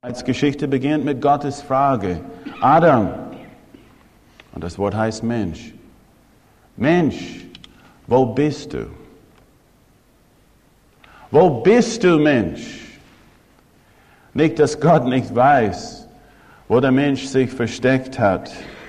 Die Geschichte beginnt mit Gottes Frage. Adam. Und das Wort heißt Mensch. Mensch, wo bist du? Wo bist du, Mensch? Nicht, dass Gott nicht weiß, wo der Mensch sich versteckt hat,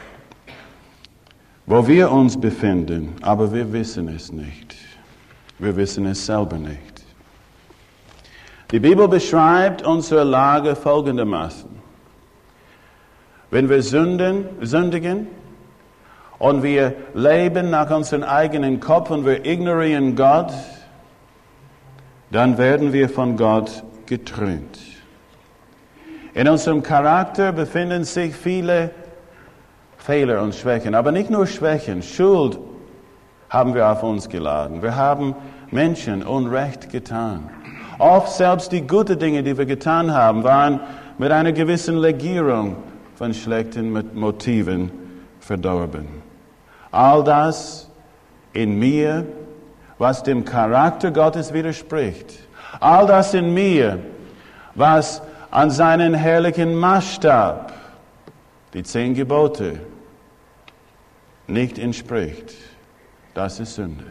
wo wir uns befinden, aber wir wissen es nicht. Wir wissen es selber nicht. Die Bibel beschreibt unsere Lage folgendermaßen. Wenn wir sündigen und wir leben nach unserem eigenen Kopf und wir ignorieren Gott, dann werden wir von Gott getrennt. In unserem Charakter befinden sich viele Fehler und Schwächen, aber nicht nur Schwächen. Schuld haben wir auf uns geladen. Wir haben Menschen Unrecht getan. Oft selbst die guten Dinge, die wir getan haben, waren mit einer gewissen Legierung von schlechten Motiven verdorben. All das in mir, was dem Charakter Gottes widerspricht. All das in mir, was an seinen herrlichen Maßstab, die 10 Gebote, nicht entspricht. Das ist Sünde.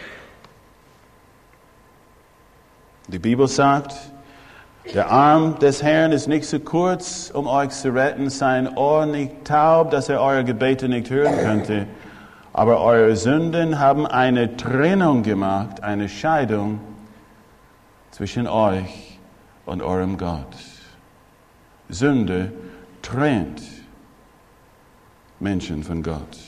Die Bibel sagt, der Arm des Herrn ist nicht so kurz, um euch zu retten, sein Ohr nicht taub, dass er eure Gebete nicht hören könnte. Aber eure Sünden haben eine Trennung gemacht, eine Scheidung zwischen euch und eurem Gott. Sünde trennt Menschen von Gott.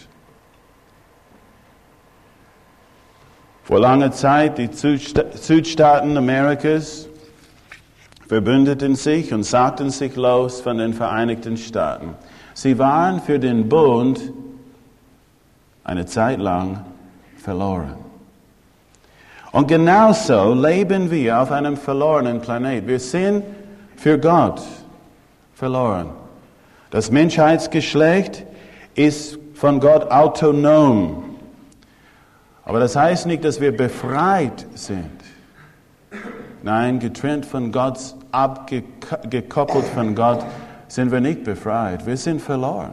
Vor langer Zeit, die Südstaaten Amerikas verbündeten sich und sagten sich los von den Vereinigten Staaten. Sie waren für den Bund eine Zeit lang verloren. Und genauso leben wir auf einem verlorenen Planet. Wir sind für Gott verloren. Das Menschheitsgeschlecht ist von Gott autonom. Aber das heißt nicht, dass wir befreit sind. Nein, getrennt von Gott, abgekoppelt von Gott, sind wir nicht befreit. Wir sind verloren.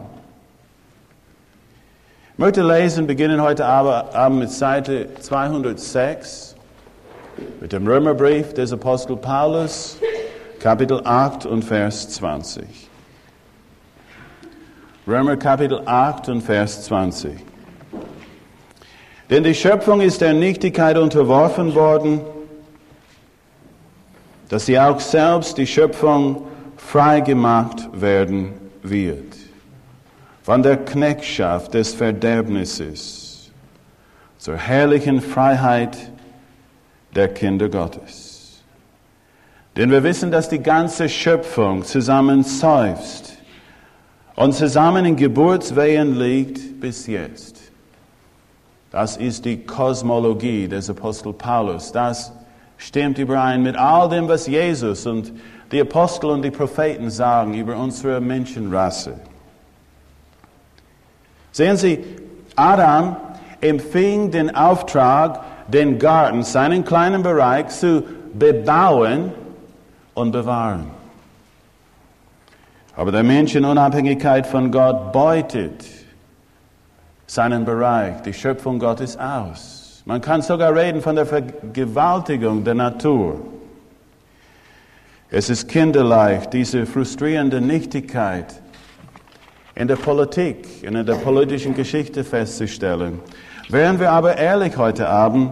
Ich möchte lesen, beginnen heute Abend mit Seite 206, mit dem Römerbrief des Apostel Paulus, Kapitel 8 und Vers 20. Römer Kapitel 8 und Vers 20. Denn die Schöpfung ist der Nichtigkeit unterworfen worden, dass sie auch selbst die Schöpfung frei gemacht werden wird. Von der Knechtschaft des Verderbnisses zur herrlichen Freiheit der Kinder Gottes. Denn wir wissen, dass die ganze Schöpfung zusammen seufzt und zusammen in Geburtswehen liegt bis jetzt. Das ist die Kosmologie des Apostel Paulus. Das stimmt überein mit all dem, was Jesus und die Apostel und die Propheten sagen über unsere Menschenrasse. Sehen Sie, Adam empfing den Auftrag, den Garten, seinen kleinen Bereich zu bebauen und bewahren. Aber der Mensch in Unabhängigkeit von Gott beutet seinen Bereich, die Schöpfung Gottes aus. Man kann sogar reden von der Vergewaltigung der Natur. Es ist kinderleicht, diese frustrierende Nichtigkeit in der Politik und in der politischen Geschichte festzustellen. Wären wir aber ehrlich heute Abend,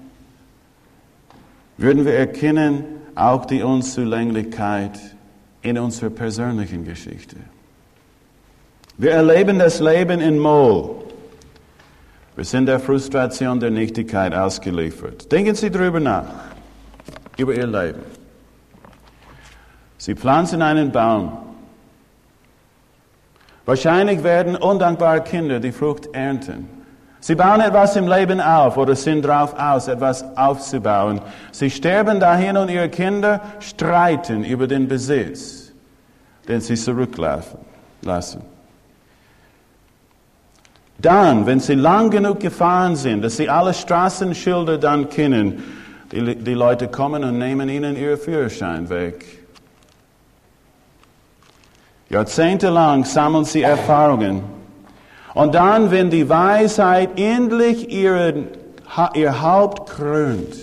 würden wir erkennen auch die Unzulänglichkeit in unserer persönlichen Geschichte. Wir erleben das Leben in Moll. Wir sind der Frustration der Nichtigkeit ausgeliefert. Denken Sie darüber nach, über Ihr Leben. Sie pflanzen einen Baum. Wahrscheinlich werden undankbare Kinder die Frucht ernten. Sie bauen etwas im Leben auf oder sind darauf aus, etwas aufzubauen. Sie sterben dahin und ihre Kinder streiten über den Besitz, den sie zurücklassen. Dann, wenn sie lang genug gefahren sind, dass sie alle Straßenschilder dann kennen, die Leute kommen und nehmen ihnen ihren Führerschein weg. Jahrzehntelang sammeln sie Erfahrungen. Und dann, wenn die Weisheit endlich ihr Haupt krönt,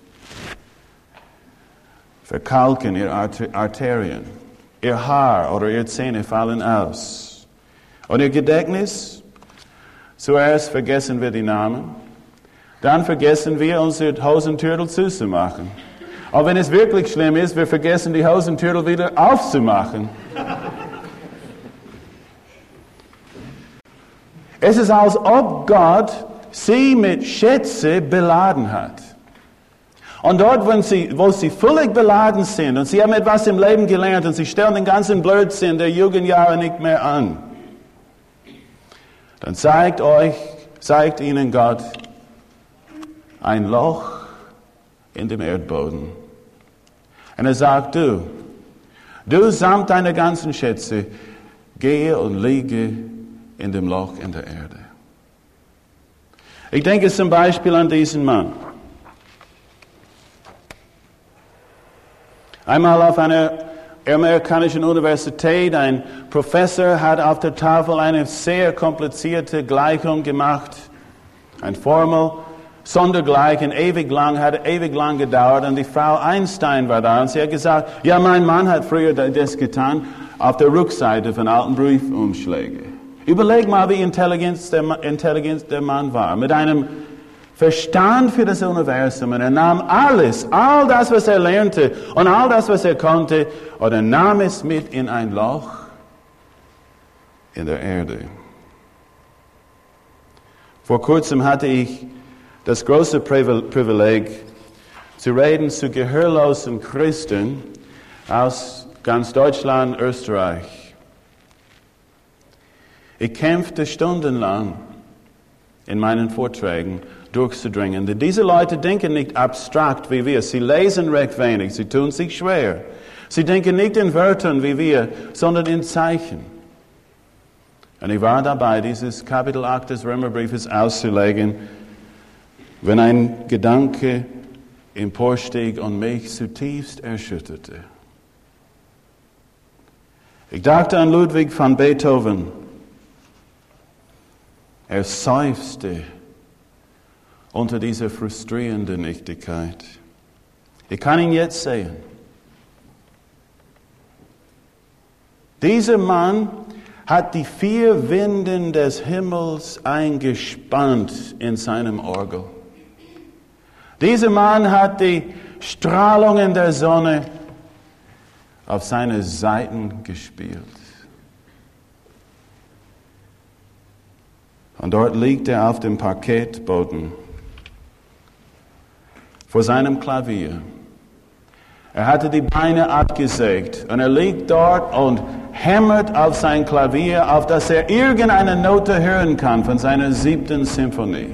verkalken ihre Arterien, ihr Haar oder ihre Zähne fallen aus. Und ihr Gedächtnis, zuerst vergessen wir die Namen, dann vergessen wir, unsere Hosentürtel zuzumachen. Und wenn es wirklich schlimm ist, wir vergessen, die Hosentürtel wieder aufzumachen. Es ist, als ob Gott sie mit Schätze beladen hat. Und dort, wo sie völlig beladen sind und sie haben etwas im Leben gelernt und sie stellen den ganzen Blödsinn der Jugendjahre nicht mehr an, dann zeigt ihnen Gott ein Loch in dem Erdboden. Und er sagt, du samt deiner ganzen Schätze, gehe und liege in dem Loch in der Erde. Ich denke zum Beispiel an diesen Mann. Einmal auf einer amerikanischen Universität, ein Professor hat auf der Tafel eine sehr komplizierte Gleichung gemacht, eine Formel, sondergleichen, hat ewig lang gedauert, und die Frau Einstein war da und sie hat gesagt, ja, mein Mann hat früher das getan, auf der Rückseite von alten Briefumschlägen. Überleg mal, wie intelligent der Mann war, mit einem Verstand für das Universum, und er nahm all das, was er lernte und all das, was er konnte, und er nahm es mit in ein Loch in der Erde. Vor kurzem hatte ich das große Privileg, zu reden zu gehörlosen Christen aus ganz Deutschland, Österreich. Ich kämpfte stundenlang in meinen Vorträgen durchzudringen. Denn diese Leute denken nicht abstrakt wie wir. Sie lesen recht wenig, sie tun sich schwer. Sie denken nicht in Wörtern wie wir, sondern in Zeichen. Und ich war dabei, dieses Kapitel 8 des Römerbriefes auszulegen, wenn ein Gedanke emporstieg und mich zutiefst erschütterte. Ich dachte an Ludwig van Beethoven. Er seufzte unter dieser frustrierenden Nichtigkeit. Ich kann ihn jetzt sehen. Dieser Mann hat die 4 Winden des Himmels eingespannt in seinem Orgel. Dieser Mann hat die Strahlungen der Sonne auf seine Saiten gespielt. Und dort liegt er auf dem Parkettboden vor seinem Klavier. Er hatte die Beine abgesägt und er liegt dort und hämmert auf sein Klavier, auf das er irgendeine Note hören kann von seiner 7. Symphonie.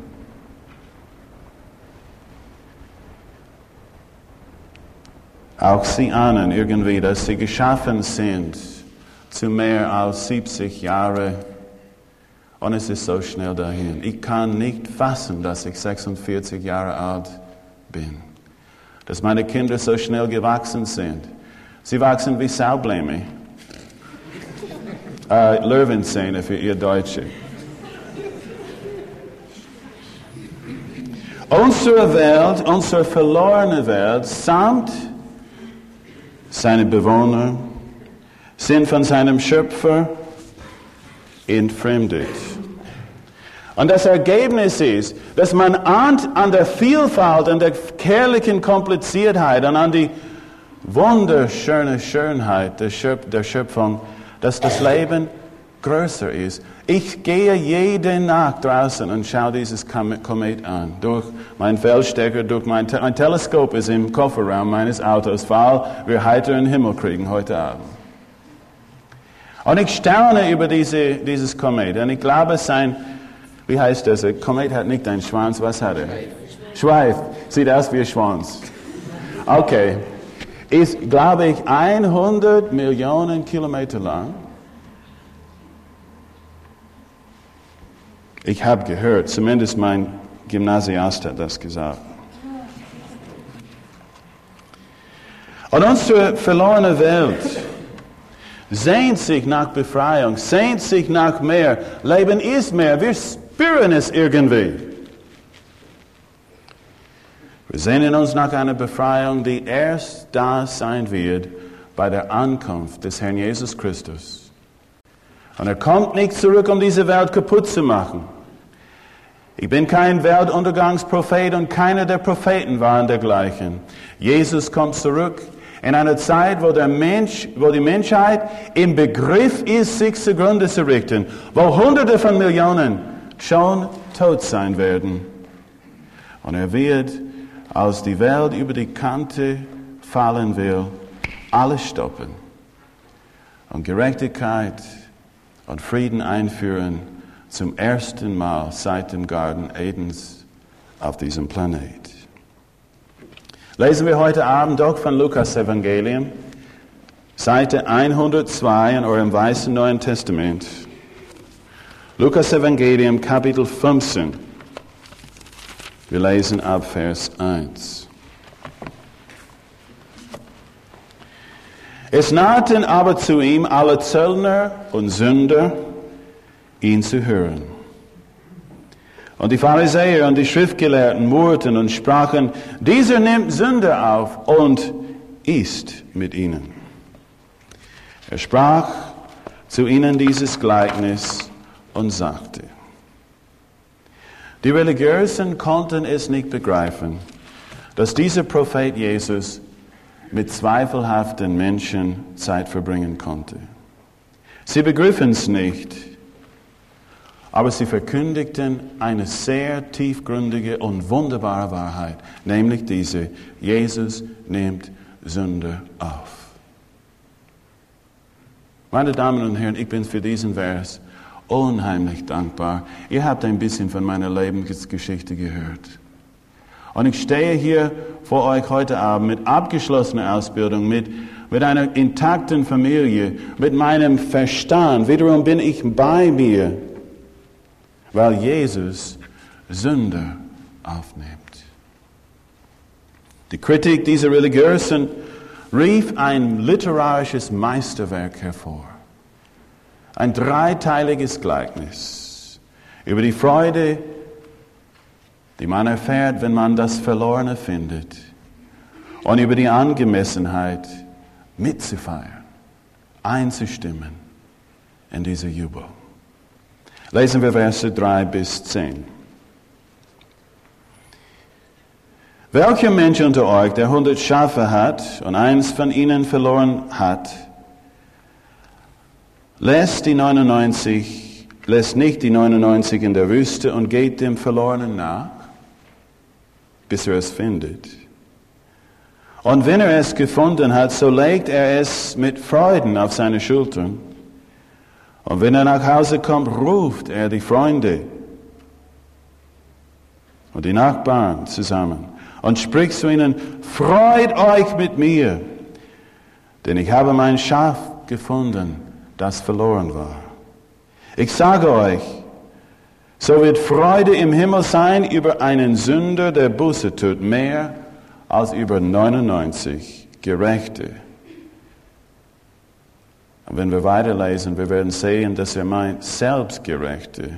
Auch sie ahnen irgendwie, dass sie geschaffen sind zu mehr als 70 Jahre. Und es ist so schnell dahin. Ich kann nicht fassen, dass ich 46 Jahre alt bin. Dass meine Kinder so schnell gewachsen sind. Sie wachsen wie Saublämme. Löwenzähne für ihr Deutsche. Unsere Welt, unsere verlorene Welt, samt seine Bewohner, sind von seinem Schöpfer entfremdet. Und das Ergebnis ist, dass man ahnt an der Vielfalt, an der kerlichen Kompliziertheit und an die wunderschöne Schönheit der Schöpfung, dass das Leben größer ist. Ich gehe jede Nacht draußen und schaue dieses Komet an. Durch meinen Feldstecker, durch mein Teleskop ist im Kofferraum meines Autos, weil wir heiteren Himmel kriegen heute Abend. Und ich staune über dieses Komet. Und ich glaube, wie heißt das? Ein Komet hat nicht einen Schwanz, was hat er? Schweif. Sieht aus wie ein Schwanz. Okay. Ist, glaube ich, 100 Millionen Kilometer lang. Ich habe gehört, zumindest mein Gymnasiast hat das gesagt. Und unsere verlorene Welt sehnt sich nach Befreiung, sehnt sich nach mehr. Leben ist mehr. Wir spüren es irgendwie. Wir sehnen uns nach einer Befreiung, die erst da sein wird bei der Ankunft des Herrn Jesus Christus. Und er kommt nicht zurück, um diese Welt kaputt zu machen. Ich bin kein Weltuntergangsprophet und keiner der Propheten waren dergleichen. Jesus kommt zurück in einer Zeit, wo die Menschheit im Begriff ist, sich zugrunde zu richten, wo Hunderte von Millionen schon tot sein werden. Und er wird, als die Welt über die Kante fallen will, alles stoppen und Gerechtigkeit und Frieden einführen zum ersten Mal seit dem Garten Edens auf diesem Planet. Lesen wir heute Abend doch von Lukas Evangelium, Seite 102 in eurem weißen Neuen Testament. Lukas Evangelium, Kapitel 15. Wir lesen ab Vers 1. Es nahten aber zu ihm alle Zöllner und Sünder, ihn zu hören. Und die Pharisäer und die Schriftgelehrten murrten und sprachen, dieser nimmt Sünder auf und isst mit ihnen. Er sprach zu ihnen dieses Gleichnis und sagte, die Religiösen konnten es nicht begreifen, dass dieser Prophet Jesus mit zweifelhaften Menschen Zeit verbringen konnte. Sie begriffen es nicht, aber sie verkündigten eine sehr tiefgründige und wunderbare Wahrheit, nämlich diese: Jesus nimmt Sünder auf. Meine Damen und Herren, ich bin für diesen Vers unheimlich dankbar. Ihr habt ein bisschen von meiner Lebensgeschichte gehört. Und ich stehe hier vor euch heute Abend mit abgeschlossener Ausbildung, mit einer intakten Familie, mit meinem Verstand. Wiederum bin ich bei mir, weil Jesus Sünder aufnimmt. Die Kritik dieser Religiösen rief ein literarisches Meisterwerk hervor. Ein dreiteiliges Gleichnis über die Freude, die man erfährt, wenn man das Verlorene findet, und über die Angemessenheit, mitzufeiern, einzustimmen in diese Jubel. Lesen wir Verse 3 bis 10. Welcher Mensch unter euch, der 100 Schafe hat und eins von ihnen verloren hat, lässt nicht die 99 in der Wüste und geht dem Verlorenen nach, bis er es findet. Und wenn er es gefunden hat, so legt er es mit Freuden auf seine Schultern. Und wenn er nach Hause kommt, ruft er die Freunde und die Nachbarn zusammen und spricht zu ihnen: Freut euch mit mir, denn ich habe mein Schaf gefunden, das verloren war. Ich sage euch, so wird Freude im Himmel sein über einen Sünder, der Buße tut, mehr als über 99 Gerechte. Und wenn wir weiterlesen, wir werden sehen, dass er meint Selbstgerechte,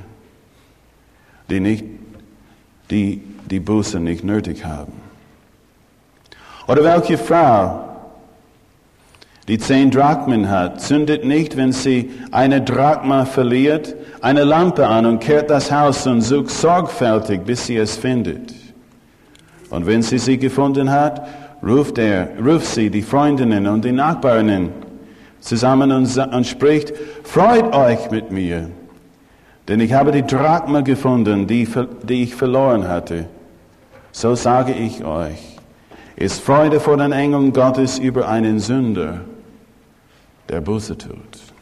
die Buße nicht nötig haben. Oder welche Frau, die 10 Drachmen hat, zündet nicht, wenn sie eine Drachma verliert, eine Lampe an und kehrt das Haus und sucht sorgfältig, bis sie es findet. Und wenn sie gefunden hat, ruft sie die Freundinnen und die Nachbarinnen zusammen und spricht: Freut euch mit mir, denn ich habe die Drachma gefunden, die ich verloren hatte. So sage ich euch, ist Freude vor den Engeln Gottes über einen Sünder, der Buße tut.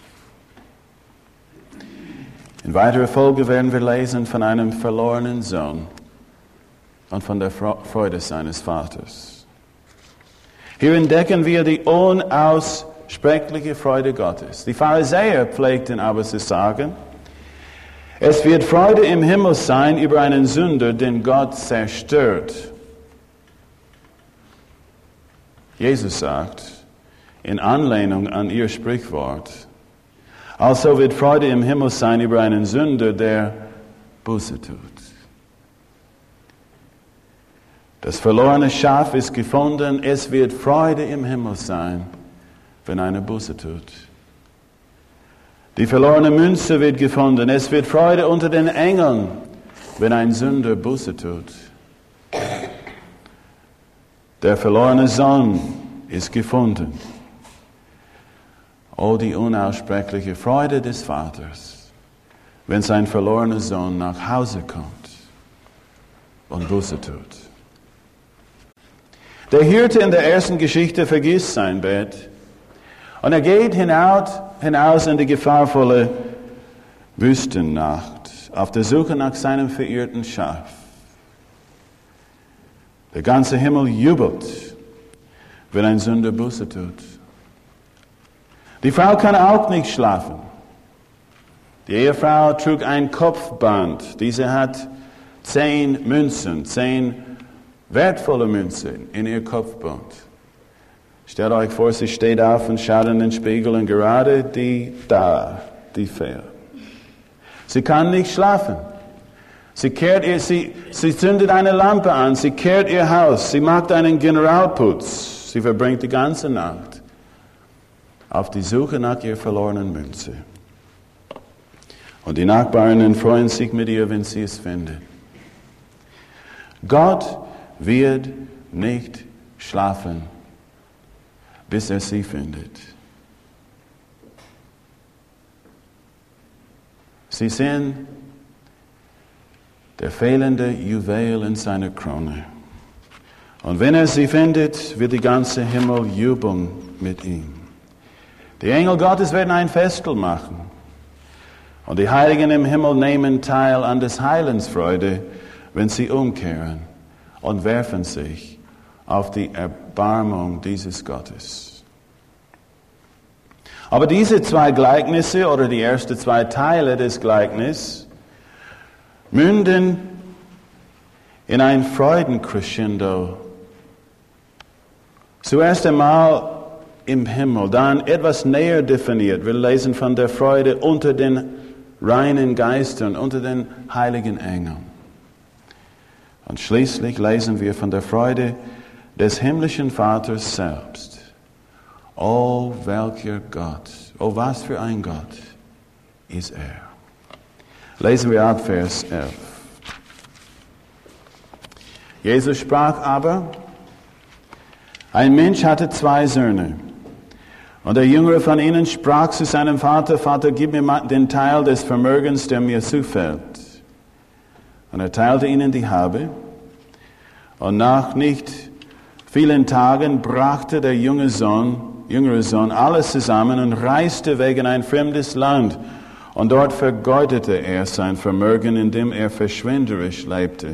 In weiterer Folge werden wir lesen von einem verlorenen Sohn und von der Freude seines Vaters. Hier entdecken wir die unaussprechliche Freude Gottes. Die Pharisäer pflegten aber zu sagen, es wird Freude im Himmel sein über einen Sünder, den Gott zerstört. Jesus sagt, in Anlehnung an ihr Sprichwort. Also wird Freude im Himmel sein über einen Sünder, der Buße tut. Das verlorene Schaf ist gefunden, es wird Freude im Himmel sein, wenn einer Buße tut. Die verlorene Münze wird gefunden, es wird Freude unter den Engeln, wenn ein Sünder Buße tut. Der verlorene Sohn ist gefunden. Oh, die unaussprechliche Freude des Vaters, wenn sein verlorener Sohn nach Hause kommt und Buße tut. Der Hirte in der ersten Geschichte vergisst sein Bett und er geht hinaus in die gefahrvolle Wüstennacht auf der Suche nach seinem verirrten Schaf. Der ganze Himmel jubelt, wenn ein Sünder Buße tut. Die Frau kann auch nicht schlafen. Die Ehefrau trug ein Kopfband. Diese hat 10 Münzen, 10 wertvolle Münzen in ihr Kopfband. Stellt euch vor, sie steht auf und schaut in den Spiegel und gerade die fehlt. Sie kann nicht schlafen. Sie zündet eine Lampe an, sie kehrt ihr Haus, sie macht einen Generalputz. Sie verbringt die ganze Nacht auf die Suche nach ihrer verlorenen Münze. Und die Nachbarinnen freuen sich mit ihr, wenn sie es finden. Gott wird nicht schlafen, bis er sie findet. Sie sehen der fehlende Juwel in seiner Krone. Und wenn er sie findet, wird die ganze Himmel jubeln mit ihm. Die Engel Gottes werden ein Festel machen. Und die Heiligen im Himmel nehmen teil an des Heilens Freude, wenn sie umkehren und werfen sich auf die Erbarmung dieses Gottes. Aber diese 2 Gleichnisse oder die ersten 2 Teile des Gleichnisses münden in ein Freudencrescendo. Zuerst einmal im Himmel, dann etwas näher definiert. Wir lesen von der Freude unter den reinen Geistern, unter den heiligen Engeln. Und schließlich lesen wir von der Freude des himmlischen Vaters selbst. Oh, welcher Gott, oh, was für ein Gott ist er. Lesen wir ab Vers 11. Jesus sprach aber, ein Mensch hatte 2 Söhne. Und der Jüngere von ihnen sprach zu seinem Vater, Vater, gib mir den Teil des Vermögens, der mir zufällt. Und er teilte ihnen die Habe. Und nach nicht vielen Tagen brachte der jüngere Sohn alles zusammen und reiste weg in ein fremdes Land. Und dort vergeudete er sein Vermögen, indem er verschwenderisch lebte.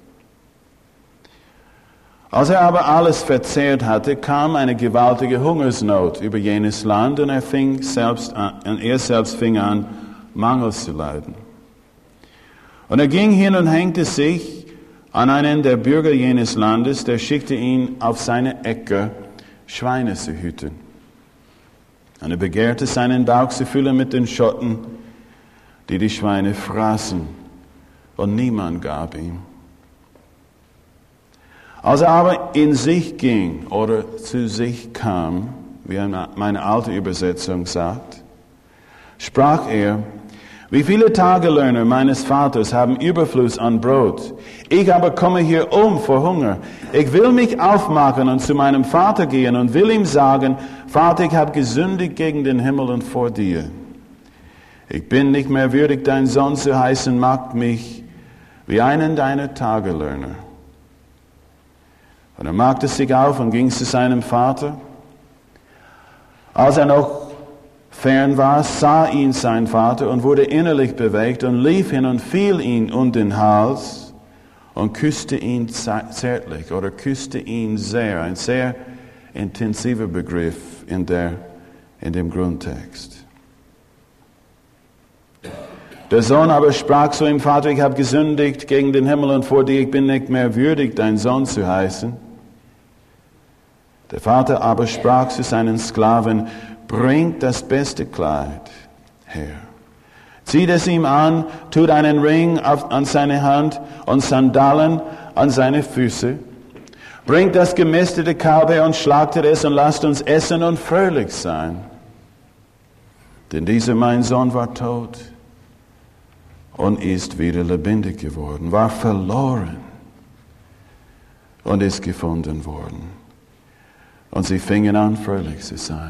Als er aber alles verzehrt hatte, kam eine gewaltige Hungersnot über jenes Land und er selbst fing an, Mangel zu leiden. Und er ging hin und hängte sich an einen der Bürger jenes Landes, der schickte ihn auf seine Äcker, Schweine zu hüten. Und er begehrte seinen Bauch zu füllen mit den Schotten, die Schweine fraßen, und niemand gab ihm. Als er aber in sich ging oder zu sich kam, wie meine alte Übersetzung sagt, sprach er, wie viele Tagelöhner meines Vaters haben Überfluss an Brot. Ich aber komme hier vor Hunger. Ich will mich aufmachen und zu meinem Vater gehen und will ihm sagen, Vater, ich habe gesündigt gegen den Himmel und vor dir. Ich bin nicht mehr würdig, dein Sohn zu heißen, mach mich wie einen deiner Tagelöhner. Und er machte sich auf und ging zu seinem Vater. Als er noch fern war, sah ihn sein Vater und wurde innerlich bewegt und lief hin und fiel ihm um den Hals und küsste ihn zärtlich oder küsste ihn sehr. Ein sehr intensiver Begriff in dem Grundtext. Der Sohn aber sprach zu ihm, Vater, ich habe gesündigt gegen den Himmel und vor dir, ich bin nicht mehr würdig, dein Sohn zu heißen. Der Vater aber sprach zu seinen Sklaven, bringt das beste Kleid her. Zieht es ihm an, tut einen Ring an seine Hand und Sandalen an seine Füße. Bringt das gemästete Kalb her und schlachtet es und lasst uns essen und fröhlich sein. Denn dieser mein Sohn war tot und ist wieder lebendig geworden, war verloren und ist gefunden worden. Und sie fingen an, fröhlich zu sein.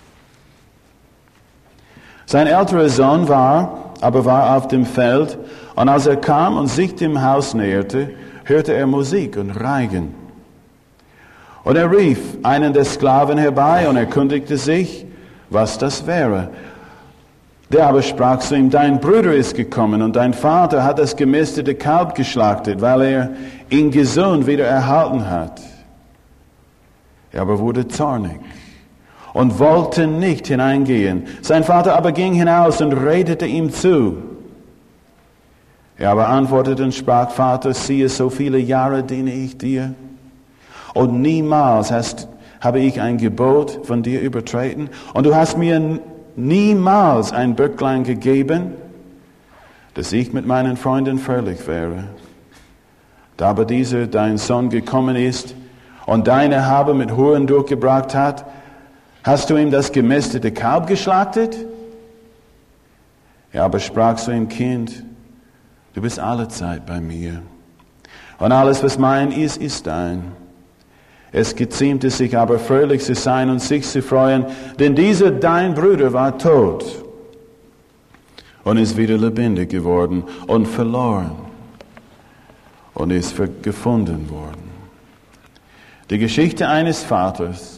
Sein älterer Sohn war auf dem Feld, und als er kam und sich dem Haus näherte, hörte er Musik und Reigen. Und er rief einen der Sklaven herbei und erkundigte sich, was das wäre. Der aber sprach zu ihm, dein Bruder ist gekommen und dein Vater hat das gemästete Kalb geschlachtet, weil er ihn gesund wieder erhalten hat. Er aber wurde zornig und wollte nicht hineingehen. Sein Vater aber ging hinaus und redete ihm zu. Er aber antwortete und sprach, Vater, siehe, so viele Jahre diene ich dir und niemals habe ich ein Gebot von dir übertreten und du hast mir niemals ein Böcklein gegeben, dass ich mit meinen Freunden fröhlich wäre. Da aber dieser dein Sohn gekommen ist und deine Habe mit Huren durchgebracht hat, hast du ihm das gemästete Kalb geschlachtet? Er aber sprach zu ihm, Kind, du bist alle Zeit bei mir. Und alles, was mein ist, ist dein. Es geziemte sich aber fröhlich zu sein und sich zu freuen, denn dieser dein Bruder war tot und ist wieder lebendig geworden und verloren und ist gefunden worden. Die Geschichte eines Vaters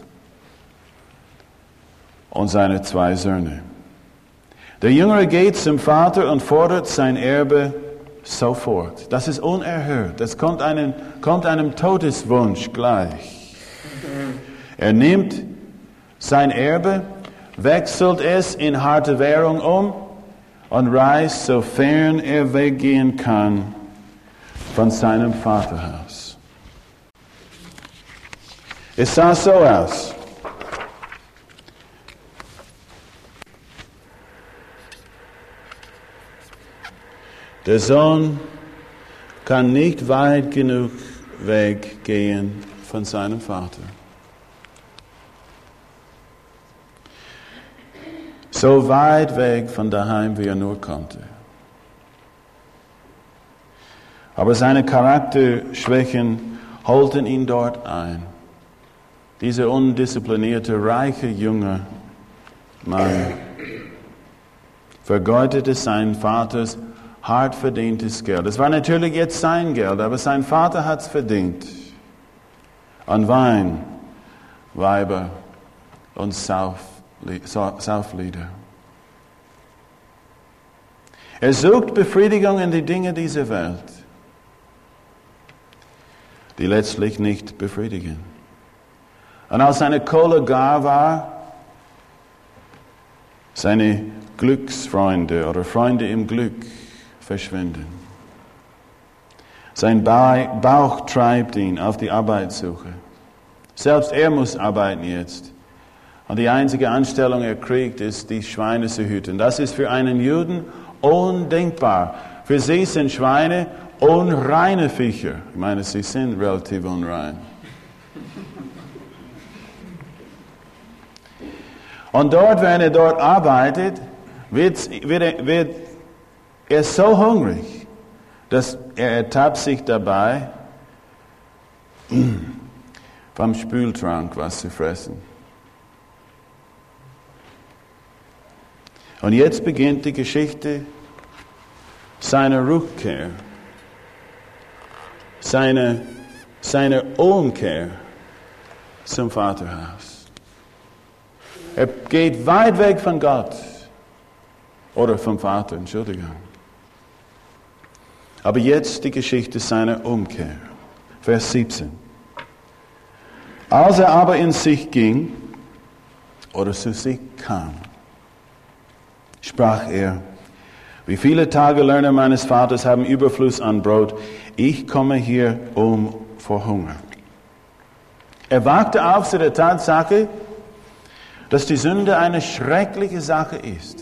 und seine zwei Söhne. Der Jüngere geht zum Vater und fordert sein Erbe sofort. Das ist unerhört. Das kommt einem Todeswunsch gleich. Er nimmt sein Erbe, wechselt es in harte Währung um und reist, sofern er weggehen kann, von seinem Vaterhaus. Es sah so aus. Der Sohn kann nicht weit genug weggehen von seinem Vater. So weit weg von daheim, wie er nur konnte. Aber seine Charakterschwächen holten ihn dort ein. Dieser undisziplinierte, reiche junge Mann vergeudete seinen Vaters hart verdientes Geld. Es war natürlich jetzt sein Geld, aber sein Vater hat es verdient. An Wein, Weiber und Sauflieder. Er sucht Befriedigung in die Dinge dieser Welt, die letztlich nicht befriedigen. Und als seine Kohle gar war, seine Glücksfreunde oder Freunde im Glück verschwinden. Sein Bauch treibt ihn auf die Arbeitssuche. Selbst er muss arbeiten jetzt. Und die einzige Anstellung, er kriegt, ist, die Schweine zu hüten. Das ist für einen Juden undenkbar. Für sie sind Schweine unreine Viecher. Ich meine, sie sind relativ unrein. Und dort, wenn er dort arbeitet, wird er so hungrig, dass er ertappt sich dabei, vom Spültrank was zu fressen. Und jetzt beginnt die Geschichte seiner Rückkehr, seiner Umkehr zum Vaterhaus. Er geht weit weg von Gott oder vom Vater, Entschuldigung. Aber jetzt die Geschichte seiner Umkehr. Vers 17. Als er aber in sich ging oder zu sich kam, sprach er, wie viele Tagelöhner meines Vaters haben Überfluss an Brot, ich komme hier vor Hunger. Er wachte auf zu der Tatsache, dass die Sünde eine schreckliche Sache ist.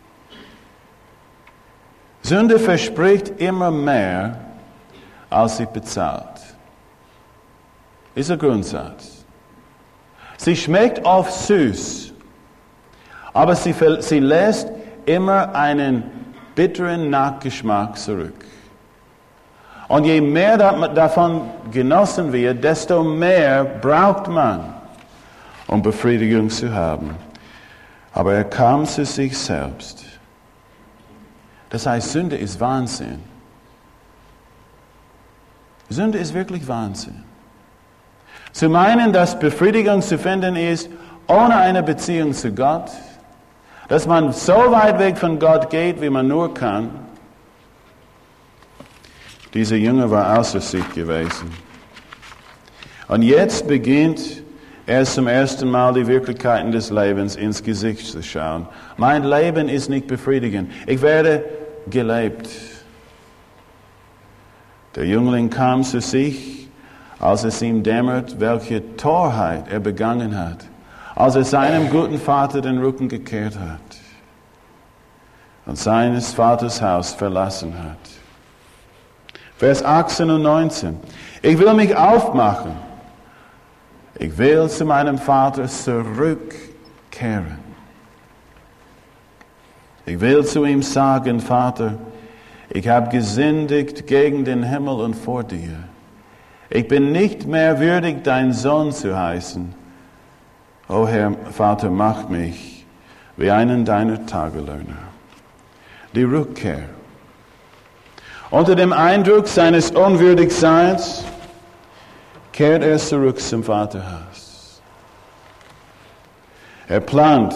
Sünde verspricht immer mehr, als sie bezahlt. Ist ein Grundsatz. Sie schmeckt oft süß, aber sie lässt immer einen bitteren Nachgeschmack zurück. Und je mehr davon genossen wird, desto mehr braucht man, um Befriedigung zu haben. Aber er kam zu sich selbst. Das heißt, Sünde ist Wahnsinn. Sünde ist wirklich Wahnsinn. Zu meinen, dass Befriedigung zu finden ist, ohne eine Beziehung zu Gott, dass man so weit weg von Gott geht, wie man nur kann. Dieser Junge war außer sich gewesen. Und jetzt beginnt er zum ersten Mal die Wirklichkeiten des Lebens ins Gesicht zu schauen. Mein Leben ist nicht befriedigend. Ich werde gelebt. Der Jüngling kam zu sich, als es ihm dämmert, welche Torheit er begangen hat, als er seinem guten Vater den Rücken gekehrt hat und seines Vaters Haus verlassen hat. Vers 18 und 19. Ich will mich aufmachen. Ich will zu meinem Vater zurückkehren. Ich will zu ihm sagen, Vater, ich habe gesündigt gegen den Himmel und vor dir. Ich bin nicht mehr würdig, dein Sohn zu heißen. O Herr, Vater, mach mich wie einen deiner Tagelöhner. Die Rückkehr. Unter dem Eindruck seines Unwürdigseins kehrt er zurück zum Vaterhaus. Er plant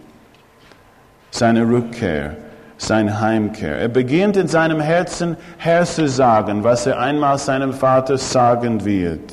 seine Rückkehr, seine Heimkehr. Er beginnt in seinem Herzen herzusagen, was er einmal seinem Vater sagen wird.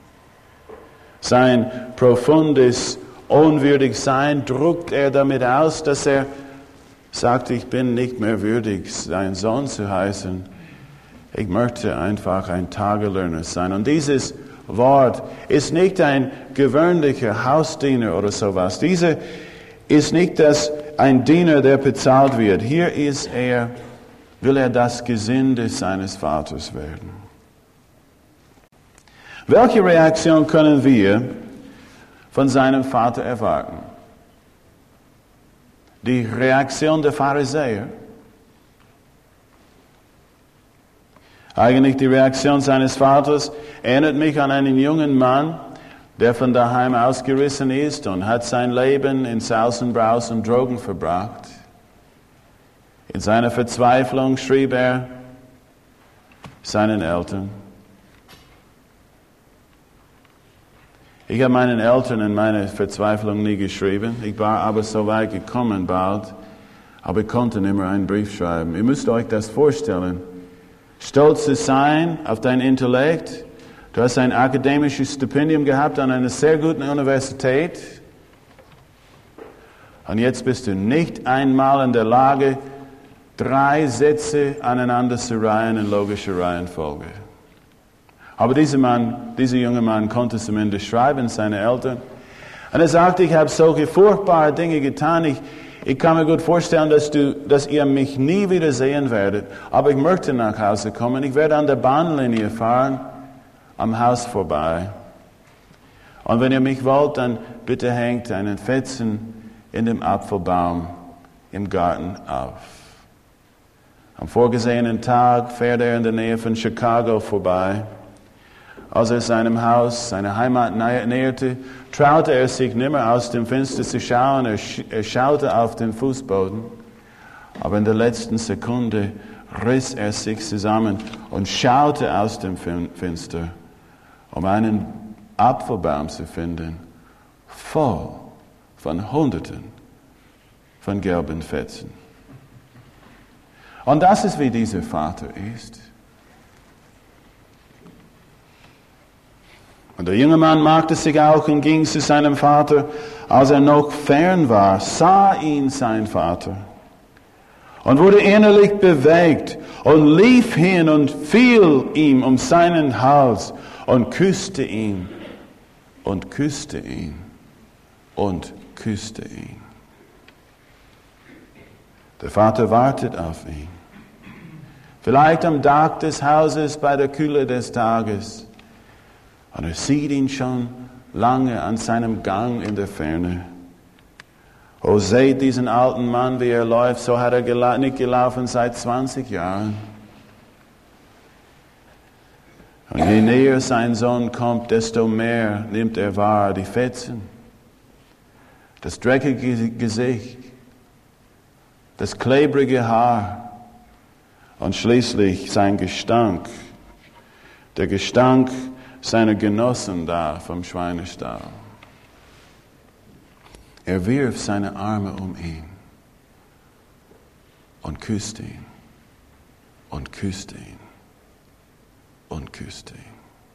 Sein profundes Unwürdigsein drückt er damit aus, dass er sagt, ich bin nicht mehr würdig, sein Sohn zu heißen. Ich möchte einfach ein Tagelöhner sein. Und dieses Wort ist nicht ein gewöhnlicher Hausdiener oder sowas. Diese ist nicht ein Diener, der bezahlt wird. Hier will er das Gesinde seines Vaters werden. Welche Reaktion können wir von seinem Vater erwarten? Die Reaktion der Pharisäer? Eigentlich die Reaktion seines Vaters erinnert mich an einen jungen Mann, der von daheim ausgerissen ist und hat sein Leben in Saus und Braus und Drogen verbracht. In seiner Verzweiflung schrieb er seinen Eltern. Ich habe meinen Eltern in meiner Verzweiflung nie geschrieben. Ich war aber so weit gekommen bald, aber ich konnte nicht mehr einen Brief schreiben. Ihr müsst euch das vorstellen. Stolz zu sein auf dein Intellekt. Du hast ein akademisches Stipendium gehabt an einer sehr guten Universität. Und jetzt bist du nicht einmal in der Lage, 3 Sätze aneinander zu reihen in logischer Reihenfolge. Aber dieser junge Mann konnte zumindest schreiben, seine Eltern. Und er sagte, ich habe solche furchtbare Dinge getan. Ich kann mir gut vorstellen, dass ihr mich nie wieder sehen werdet. Aber ich möchte nach Hause kommen. Ich werde an der Bahnlinie fahren, am Haus vorbei. Und wenn ihr mich wollt, dann bitte hängt einen Fetzen in dem Apfelbaum im Garten auf. Am vorgesehenen Tag fährt er in der Nähe von Chicago vorbei. Als er seinem Haus, seiner Heimat näherte, traute er sich nicht mehr aus dem Fenster zu schauen. Er schaute auf den Fußboden. Aber in der letzten Sekunde riss er sich zusammen und schaute aus dem Fenster, um einen Apfelbaum zu finden, voll von Hunderten von gelben Fetzen. Und das ist, wie dieser Vater ist. Und der junge Mann machte sich auch und ging zu seinem Vater. Als er noch fern war, sah ihn sein Vater und wurde innerlich bewegt und lief hin und fiel ihm um seinen Hals und küsste ihn und küsste ihn und küsste ihn. Der Vater wartet auf ihn. Vielleicht am Dach des Hauses bei der Kühle des Tages. Und er sieht ihn schon lange an seinem Gang in der Ferne. Oh, seht diesen alten Mann, wie er läuft. So hat er nicht gelaufen seit 20 Jahren. Und je näher sein Sohn kommt, desto mehr nimmt er wahr die Fetzen, das dreckige Gesicht, das klebrige Haar und schließlich sein Gestank, der Gestank seiner Genossen da vom Schweinestall. Er wirft seine Arme um ihn und küsst ihn und küsst ihn und küsst ihn.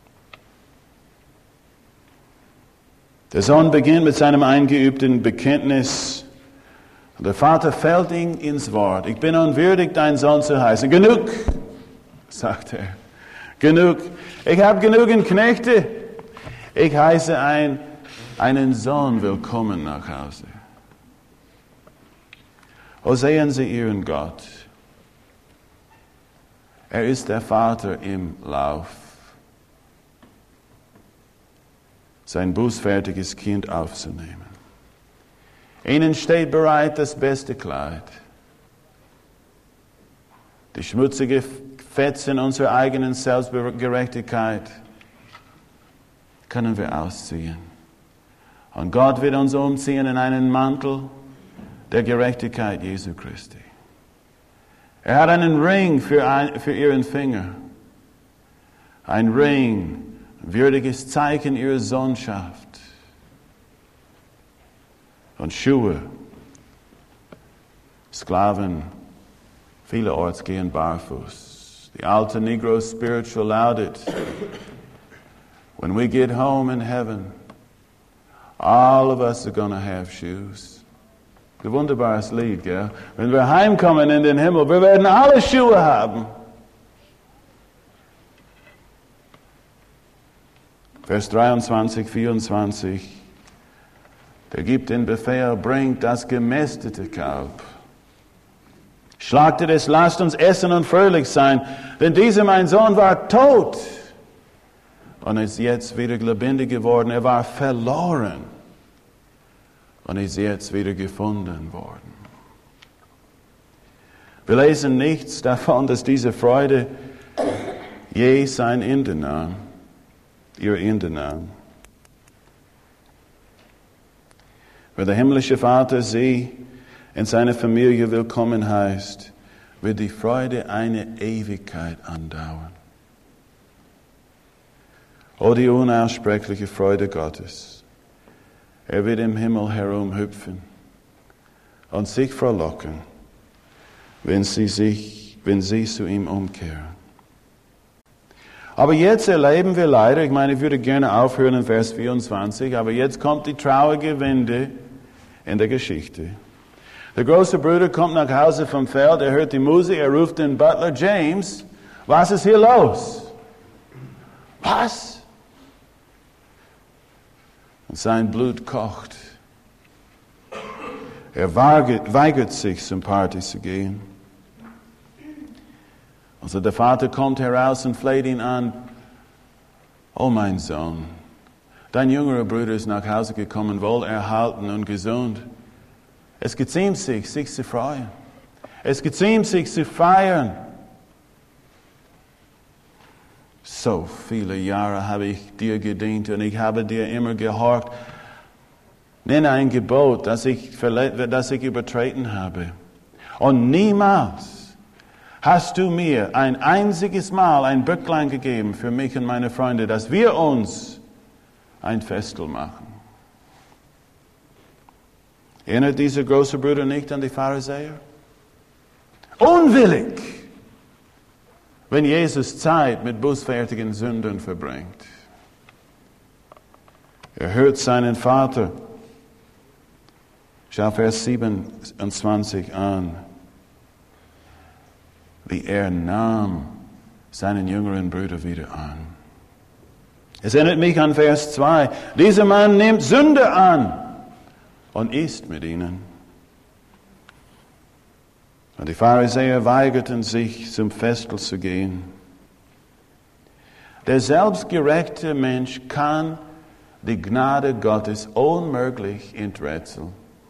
Der Sohn beginnt mit seinem eingeübten Bekenntnis. Und der Vater fällt ihn ins Wort. Ich bin unwürdig, dein Sohn zu heißen. Genug, sagt er. Genug. Ich habe genügend Knechte. Ich heiße einen Sohn willkommen nach Hause. Oh, sehen Sie Ihren Gott. Er ist der Vater im Lauf, sein bußfertiges Kind aufzunehmen. Ihnen steht bereit das beste Kleid. Die schmutzige Fetzen unserer eigenen Selbstgerechtigkeit können wir ausziehen. Und Gott wird uns umziehen in einen Mantel der Gerechtigkeit Jesu Christi. Er hat einen Ring für ihren Finger. Ein Ring, würdiges Zeichen ihrer Sohnschaft. Und Schuhe. Sklaven vielerorts gehen barfuß. The alte Negro spiritual laudet, when we get home in heaven, all of us are going to have shoes. Ein wunderbares Lied, gell? Wenn wir heimkommen in den Himmel, wir werden alle Schuhe haben. Vers 23, 24. Der gibt den Befehl, bringt das gemästete Kalb. Schlachtet es, lasst uns essen und fröhlich sein, denn dieser mein Sohn war tot und ist jetzt wieder lebendig geworden. Er war verloren und ist jetzt wieder gefunden worden. Wir lesen nichts davon, dass diese Freude je sein Ende nahm, ihr Ende nahm. Wenn der himmlische Vater sie in seine Familie willkommen heißt, wird die Freude eine Ewigkeit andauern. Oh, die unaussprechliche Freude Gottes. Er wird im Himmel herumhüpfen und sich frohlocken, wenn sie zu ihm umkehren. Aber jetzt erleben wir leider, ich meine, ich würde gerne aufhören in Vers 24, aber jetzt kommt die traurige Wende in der Geschichte. Der große Bruder kommt nach Hause vom Feld, er hört die Musik, er ruft den Butler, James, was ist hier los? Was? Und sein Blut kocht. Er weigert sich, zum Party zu gehen. Also der Vater kommt heraus und fleht ihn an. Oh mein Sohn, dein jüngerer Bruder ist nach Hause gekommen, wohl erhalten und gesund. Es geziemt sich zu freuen. Es geziemt sich zu feiern. So viele Jahre habe ich dir gedient und ich habe dir immer gehorcht. Nenne ein Gebot, das ich übertreten habe. Und niemals hast du mir ein einziges Mal ein Böcklein gegeben für mich und meine Freunde, dass wir uns ein Festel machen. Erinnert dieser große Bruder nicht an die Pharisäer? Unwillig, wenn Jesus Zeit mit bußfertigen Sündern verbringt. Er hört seinen Vater. Schau Vers 27 an. Wie er nahm seinen jüngeren Bruder wieder an. Es erinnert mich an Vers 2. Dieser Mann nimmt Sünder an und isst mit ihnen. Und die Pharisäer weigerten sich, zum Festel zu gehen. Der selbstgerechte Mensch kann die Gnade Gottes unmöglich enträtseln.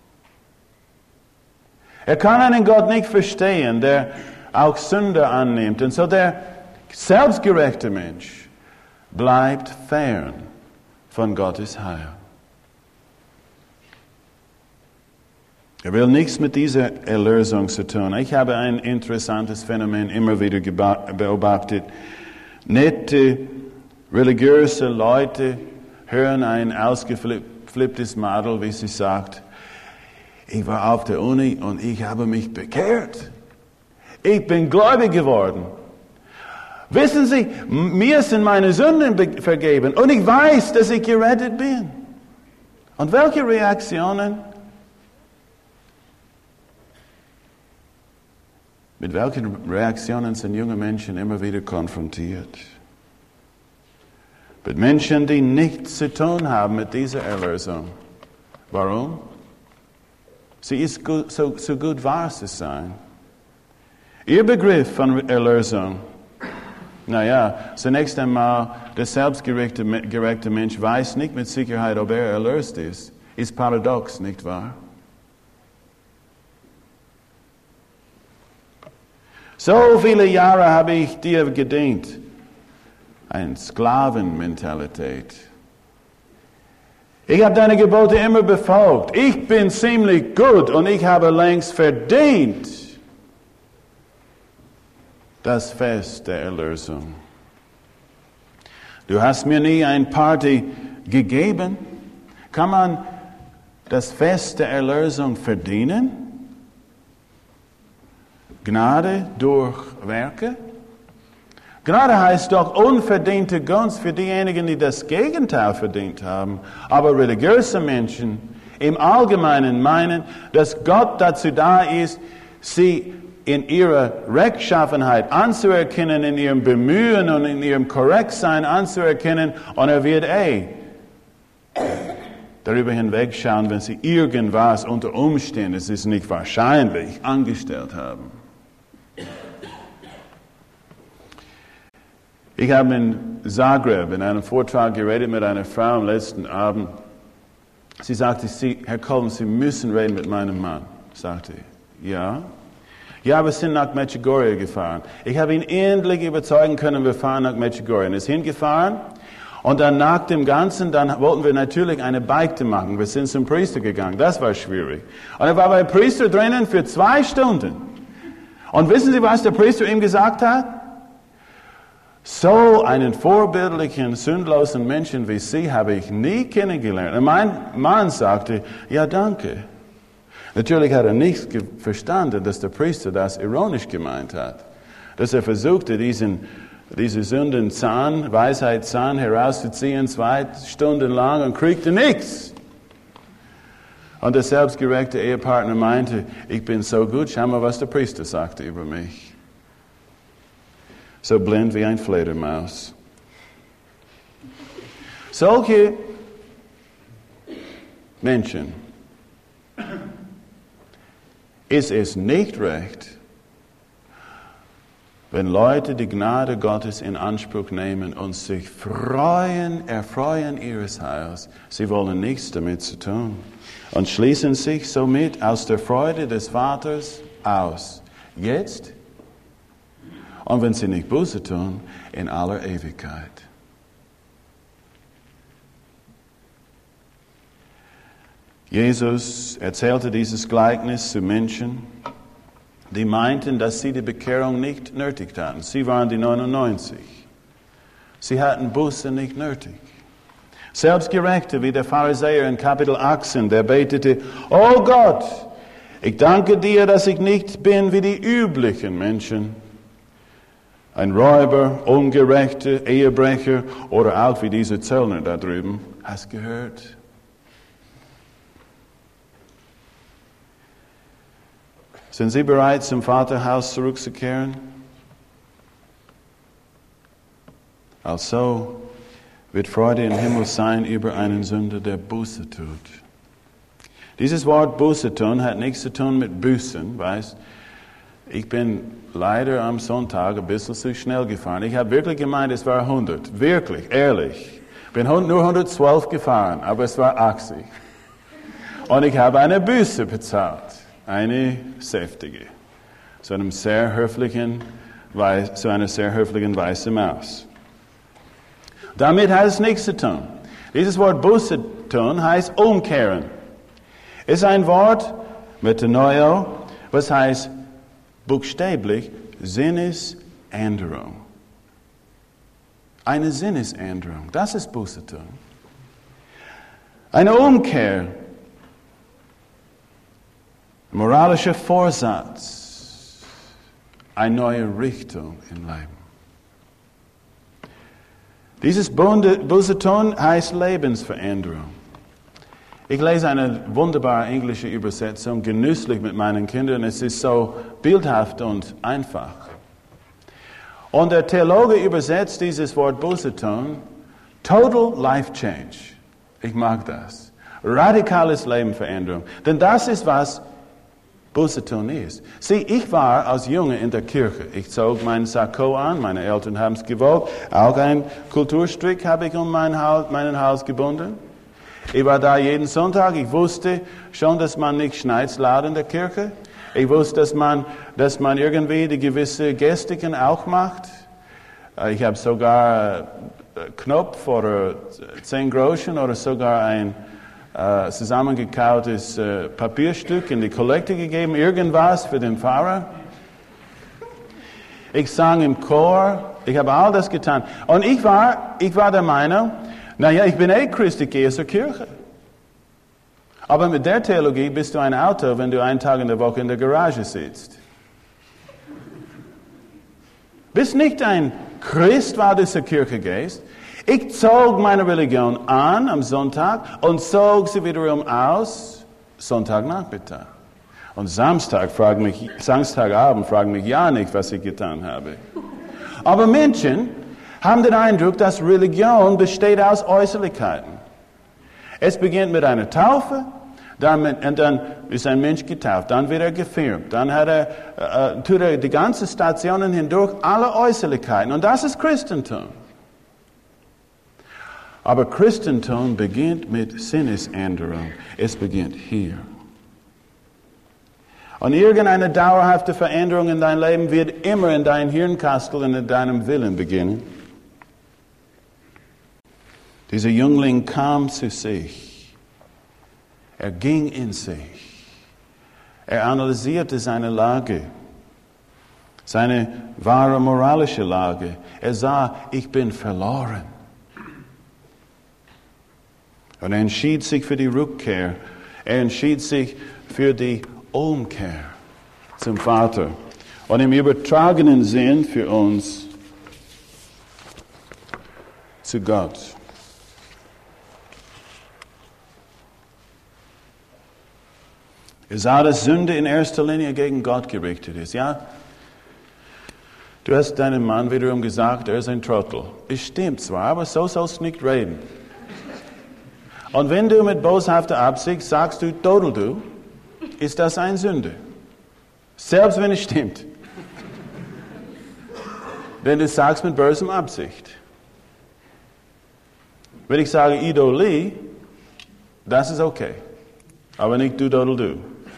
Er kann einen Gott nicht verstehen, der auch Sünder annimmt. Und so der selbstgerechte Mensch bleibt fern von Gottes Heil. Er will nichts mit dieser Erlösung zu tun. Ich habe ein interessantes Phänomen immer wieder beobachtet. Nette, religiöse Leute hören ein ausgeflipptes Madel, wie sie sagt, ich war auf der Uni und ich habe mich bekehrt. Ich bin gläubig geworden. Wissen Sie, mir sind meine Sünden vergeben und ich weiß, dass ich gerettet bin. Und welche Reaktionen? Mit welchen Reaktionen sind junge Menschen immer wieder konfrontiert? Mit Menschen, die nichts zu tun haben mit dieser Erlösung. Warum? Sie ist so gut wahr zu sein. Ihr Begriff von Erlösung, zunächst einmal, der selbstgerechte Mensch weiß nicht mit Sicherheit, ob er erlöst ist. Ist paradox, nicht wahr? So viele Jahre habe ich dir gedient. Eine Sklavenmentalität. Ich habe deine Gebote immer befolgt. Ich bin ziemlich gut und ich habe längst verdient das Fest der Erlösung. Du hast mir nie ein Party gegeben. Kann man das Fest der Erlösung verdienen? Gnade durch Werke? Gnade heißt doch unverdiente Gunst für diejenigen, die das Gegenteil verdient haben. Aber religiöse Menschen im Allgemeinen meinen, dass Gott dazu da ist, sie in ihrer Rechtschaffenheit anzuerkennen, in ihrem Bemühen und in ihrem Korrektsein anzuerkennen, und er wird darüber hinwegschauen, wenn sie irgendwas unter Umständen, es ist nicht wahrscheinlich, angestellt haben. Ich habe in Zagreb in einem Vortrag geredet mit einer Frau am letzten Abend. Sie sagte, Herr Colm, Sie müssen reden mit meinem Mann. Sagte ich, ja. Ja, wir sind nach Medjugorje gefahren. Ich habe ihn endlich überzeugen können, wir fahren nach Medjugorje. Er ist hingefahren und dann nach dem Ganzen, dann wollten wir natürlich eine Beichte machen. Wir sind zum Priester gegangen, das war schwierig. Und er war beim Priester drinnen für 2 Stunden. Und wissen Sie, was der Priester ihm gesagt hat? So einen vorbildlichen, sündlosen Menschen wie Sie habe ich nie kennengelernt. Und mein Mann sagte, ja danke. Natürlich hat er nicht verstanden, dass der Priester das ironisch gemeint hat. Dass er versuchte, diese Sündenzahn, Weisheitszahn herauszuziehen, 2 Stunden lang und kriegte nichts. Und der selbstgerechte Ehepartner meinte, ich bin so gut, schau mal, was der Priester sagte über mich. So blind wie ein Fledermaus. Solche Menschen ist es nicht recht, wenn Leute die Gnade Gottes in Anspruch nehmen und sich erfreuen ihres Heils. Sie wollen nichts damit zu tun und schließen sich somit aus der Freude des Vaters aus. Jetzt und wenn sie nicht Buße tun, in aller Ewigkeit. Jesus erzählte dieses Gleichnis zu Menschen, die meinten, dass sie die Bekehrung nicht nötig hatten. Sie waren die 99. Sie hatten Buße nicht nötig. Selbstgerechte wie der Pharisäer in Kapitel 18, der betete, oh Gott, ich danke dir, dass ich nicht bin wie die üblichen Menschen. Ein Räuber, Ungerechter, Ehebrecher oder auch wie dieser Zöllner da drüben. Hast gehört? Sind Sie bereit, zum Vaterhaus zurückzukehren? Also, wird Freude im Himmel sein über einen Sünder, der Buße tut. Dieses Wort Buße tun hat nichts zu tun mit Büßen, weißt. Ich bin leider am Sonntag ein bisschen zu schnell gefahren. Ich habe wirklich gemeint, es war 100. Wirklich, ehrlich. Ich bin nur 112 gefahren, aber es war 80. Und ich habe eine Buße bezahlt. Eine saftige. Zu einer sehr höflichen weißen Maus. Damit hat es nichts zu tun. Dieses Wort Buße tun heißt umkehren. Es ist ein Wort, Metanoia, was heißt buchstäblich Sinnesänderung. Eine Sinnesänderung, das ist Buße tun. Eine Umkehr, moralischer Vorsatz, eine neue Richtung im Leben. Dieses Buße tun heißt Lebensveränderung. Ich lese eine wunderbare englische Übersetzung, genüsslich mit meinen Kindern. Es ist so bildhaft und einfach. Und der Theologe übersetzt dieses Wort Buße tun, Total Life Change. Ich mag das. Radikales Lebenveränderung. Denn das ist, was Buße tun ist. Sieh, ich war als Junge in der Kirche. Ich zog meinen Sakko an, meine Eltern haben es gewollt. Auch ein Kulturstrick habe ich um meinen Hals gebunden. Ich war da jeden Sonntag. Ich wusste schon, dass man nicht schneit laut in der Kirche. Ich wusste, dass man irgendwie die gewisse Gestiken auch macht. Ich habe sogar Knopf oder 10 Groschen oder sogar ein zusammengekautes Papierstück in die Kollekte gegeben. Irgendwas für den Pfarrer. Ich sang im Chor. Ich habe all das getan. Und ich war der Meinung, naja, ich bin Christ, ich gehe zur Kirche. Aber mit der Theologie bist du ein Auto, wenn du einen Tag in der Woche in der Garage sitzt. Bist nicht ein Christ, weil du zur Kirche gehst. Ich zog meine Religion an am Sonntag und zog sie wiederum aus Sonntagnachmittag. Und Samstagabend fragt mich ja nicht, was ich getan habe. Aber Menschen haben den Eindruck, dass Religion besteht aus Äußerlichkeiten. Es beginnt mit einer Taufe, und dann ist ein Mensch getauft, dann wird er gefirmt, dann tut er die ganzen Stationen hindurch alle Äußerlichkeiten. Und das ist Christentum. Aber Christentum beginnt mit Sinnesänderung. Es beginnt hier. Und irgendeine dauerhafte Veränderung in dein Leben wird immer in deinem Hirnkastel und in deinem Willen beginnen. Dieser Jüngling kam zu sich. Er ging in sich. Er analysierte seine Lage, seine wahre moralische Lage. Er sah, ich bin verloren. Und er entschied sich für die Rückkehr. Er entschied sich für die Umkehr zum Vater. Und im übertragenen Sinn für uns zu Gott. Er sah, dass Sünde in erster Linie gegen Gott gerichtet ist. Ja, du hast deinem Mann wiederum gesagt, er ist ein Trottel. Es stimmt zwar, aber so sollst du nicht reden. Und wenn du mit boshafter Absicht sagst, du Dodel du, ist das eine Sünde. Selbst wenn es stimmt. Wenn du sagst mit bösem Absicht. Wenn ich sage Idoli, das ist okay. Aber nicht du Dodel du.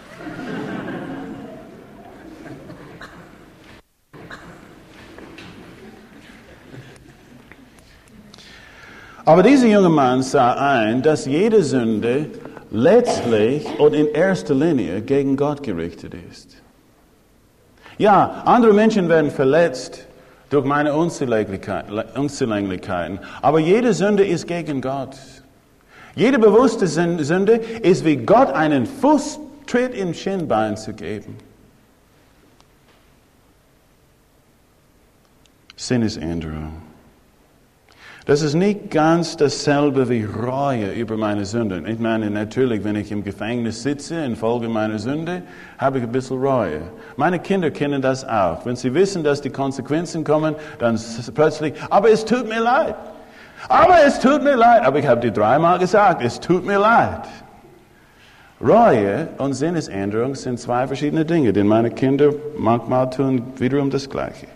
Aber dieser junge Mann sah ein, dass jede Sünde letztlich und in erster Linie gegen Gott gerichtet ist. Ja, andere Menschen werden verletzt durch meine Unzulänglichkeiten, aber jede Sünde ist gegen Gott. Jede bewusste Sünde ist wie Gott einen Fußtritt im Schienbein zu geben. Sinnesänderung. Das ist nicht ganz dasselbe wie Reue über meine Sünden. Ich meine, natürlich, wenn ich im Gefängnis sitze infolge meiner Sünde, habe ich ein bisschen Reue. Meine Kinder kennen das auch. Wenn sie wissen, dass die Konsequenzen kommen, dann plötzlich, aber es tut mir leid. Aber es tut mir leid. Aber ich habe dir 3-mal gesagt, es tut mir leid. Reue und Sinnesänderung sind 2 verschiedene Dinge, denn meine Kinder manchmal tun wiederum das Gleiche.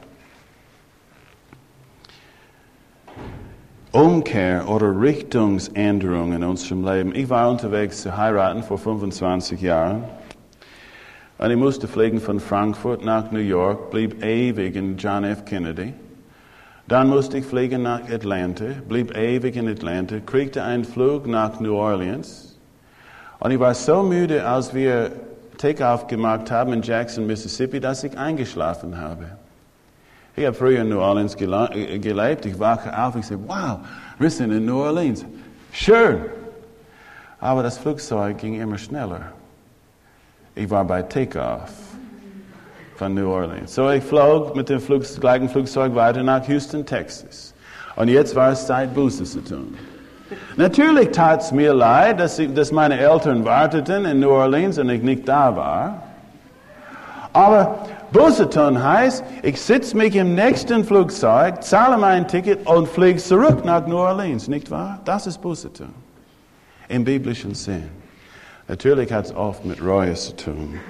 Umkehr oder Richtungsänderung in unserem Leben. Ich war unterwegs zu heiraten vor 25 Jahren. Und ich musste fliegen von Frankfurt nach New York, blieb ewig in John F. Kennedy. Dann musste ich fliegen nach Atlanta, blieb ewig in Atlanta, kriegte einen Flug nach New Orleans. Und ich war so müde, als wir Takeoff gemacht haben in Jackson, Mississippi, dass ich eingeschlafen habe. Ich habe früher in New Orleans gelebt. Ich wache auf, ich sage, wow, wir sind in New Orleans. Schön. Aber das Flugzeug ging immer schneller. Ich war bei Takeoff von New Orleans. So ich flog mit dem gleichen Flugzeug weiter nach Houston, Texas. Und jetzt war es Zeit, Buße zu tun. Natürlich tat es mir leid, dass meine Eltern warteten in New Orleans und ich nicht da war. Aber Buße tun heißt, ich sitze mich im nächsten Flugzeug, zahle mein Ticket und fliege zurück nach New Orleans, nicht wahr? Das ist Buße tun. Im biblischen Sinn. Natürlich hat es oft mit Reue zu tun.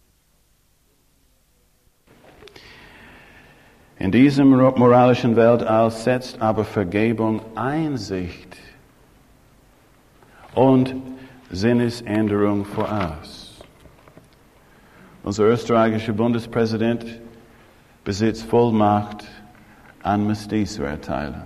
In diesem moralischen Weltall setzt aber Vergebung Einsicht und Sinnesänderung voraus. Unser österreichischer Bundespräsident besitzt Vollmacht, Amnestie zu erteilen.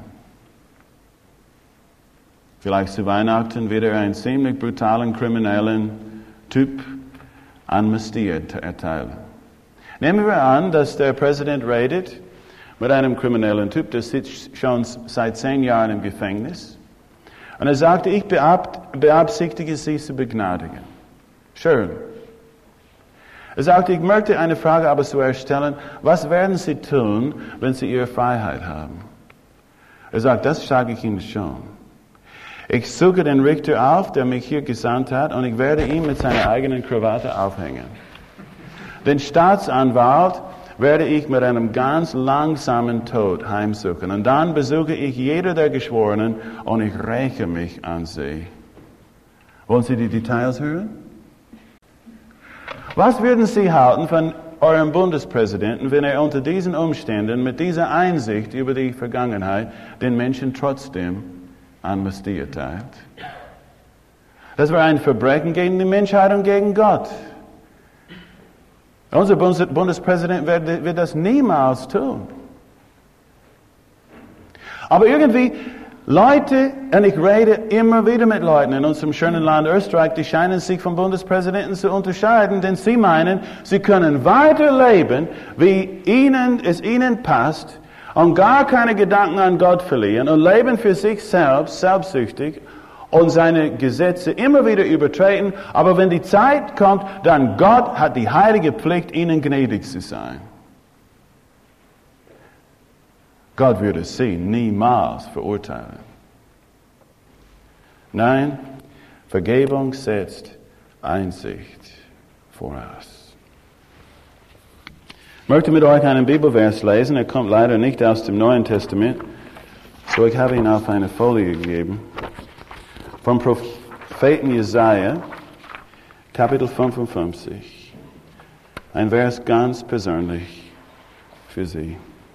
Vielleicht zu Weihnachten wird einen ziemlich brutalen kriminellen Typ Amnestie erteilen. Nehmen wir an, dass der Präsident redet mit einem kriminellen Typ, der sitzt schon seit 10 Jahren im Gefängnis. Und er sagte, ich beabsichtige Sie zu begnadigen. Schön. Er sagte, ich möchte eine Frage aber zuerst stellen, was werden Sie tun, wenn Sie Ihre Freiheit haben? Er sagt, das sage ich Ihnen schon. Ich suche den Richter auf, der mich hier gesandt hat, und ich werde ihn mit seiner eigenen Krawatte aufhängen. Den Staatsanwalt werde ich mit einem ganz langsamen Tod heimsuchen. Und dann besuche ich jeder der Geschworenen und ich räche mich an sie. Wollen Sie die Details hören? Was würden Sie halten von eurem Bundespräsidenten, wenn er unter diesen Umständen, mit dieser Einsicht über die Vergangenheit, den Menschen trotzdem Amnestie erteilt? Das war ein Verbrechen gegen die Menschheit und gegen Gott. Unser Bundespräsident wird das niemals tun. Aber irgendwie, Leute, und ich rede immer wieder mit Leuten in unserem schönen Land Österreich, die scheinen sich vom Bundespräsidenten zu unterscheiden, denn sie meinen, sie können weiterleben, wie es ihnen passt, und gar keine Gedanken an Gott verlieren und leben für sich selbst, selbstsüchtig, und seine Gesetze immer wieder übertreten, aber wenn die Zeit kommt, dann Gott hat die heilige Pflicht, ihnen gnädig zu sein. Gott würde sie niemals verurteilen. Nein, Vergebung setzt Einsicht voraus. Ich möchte mit euch einen Bibelvers lesen, er kommt leider nicht aus dem Neuen Testament, so ich habe ihn auf eine Folie gegeben. Vom Propheten Jesaja, Kapitel 55. Ein Vers ganz persönlich für Sie.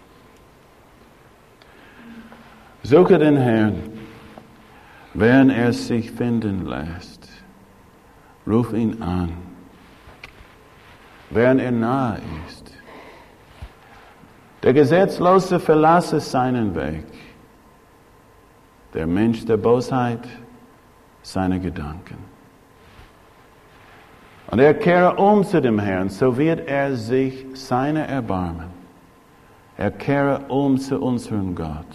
Suche den Herrn, während er sich finden lässt. Ruf ihn an, während er nahe ist. Der Gesetzlose verlasse seinen Weg. Der Mensch der Bosheit seine Gedanken. Und er kehre um zu dem Herrn, so wird er sich seiner erbarmen. Er kehre um zu unserem Gott,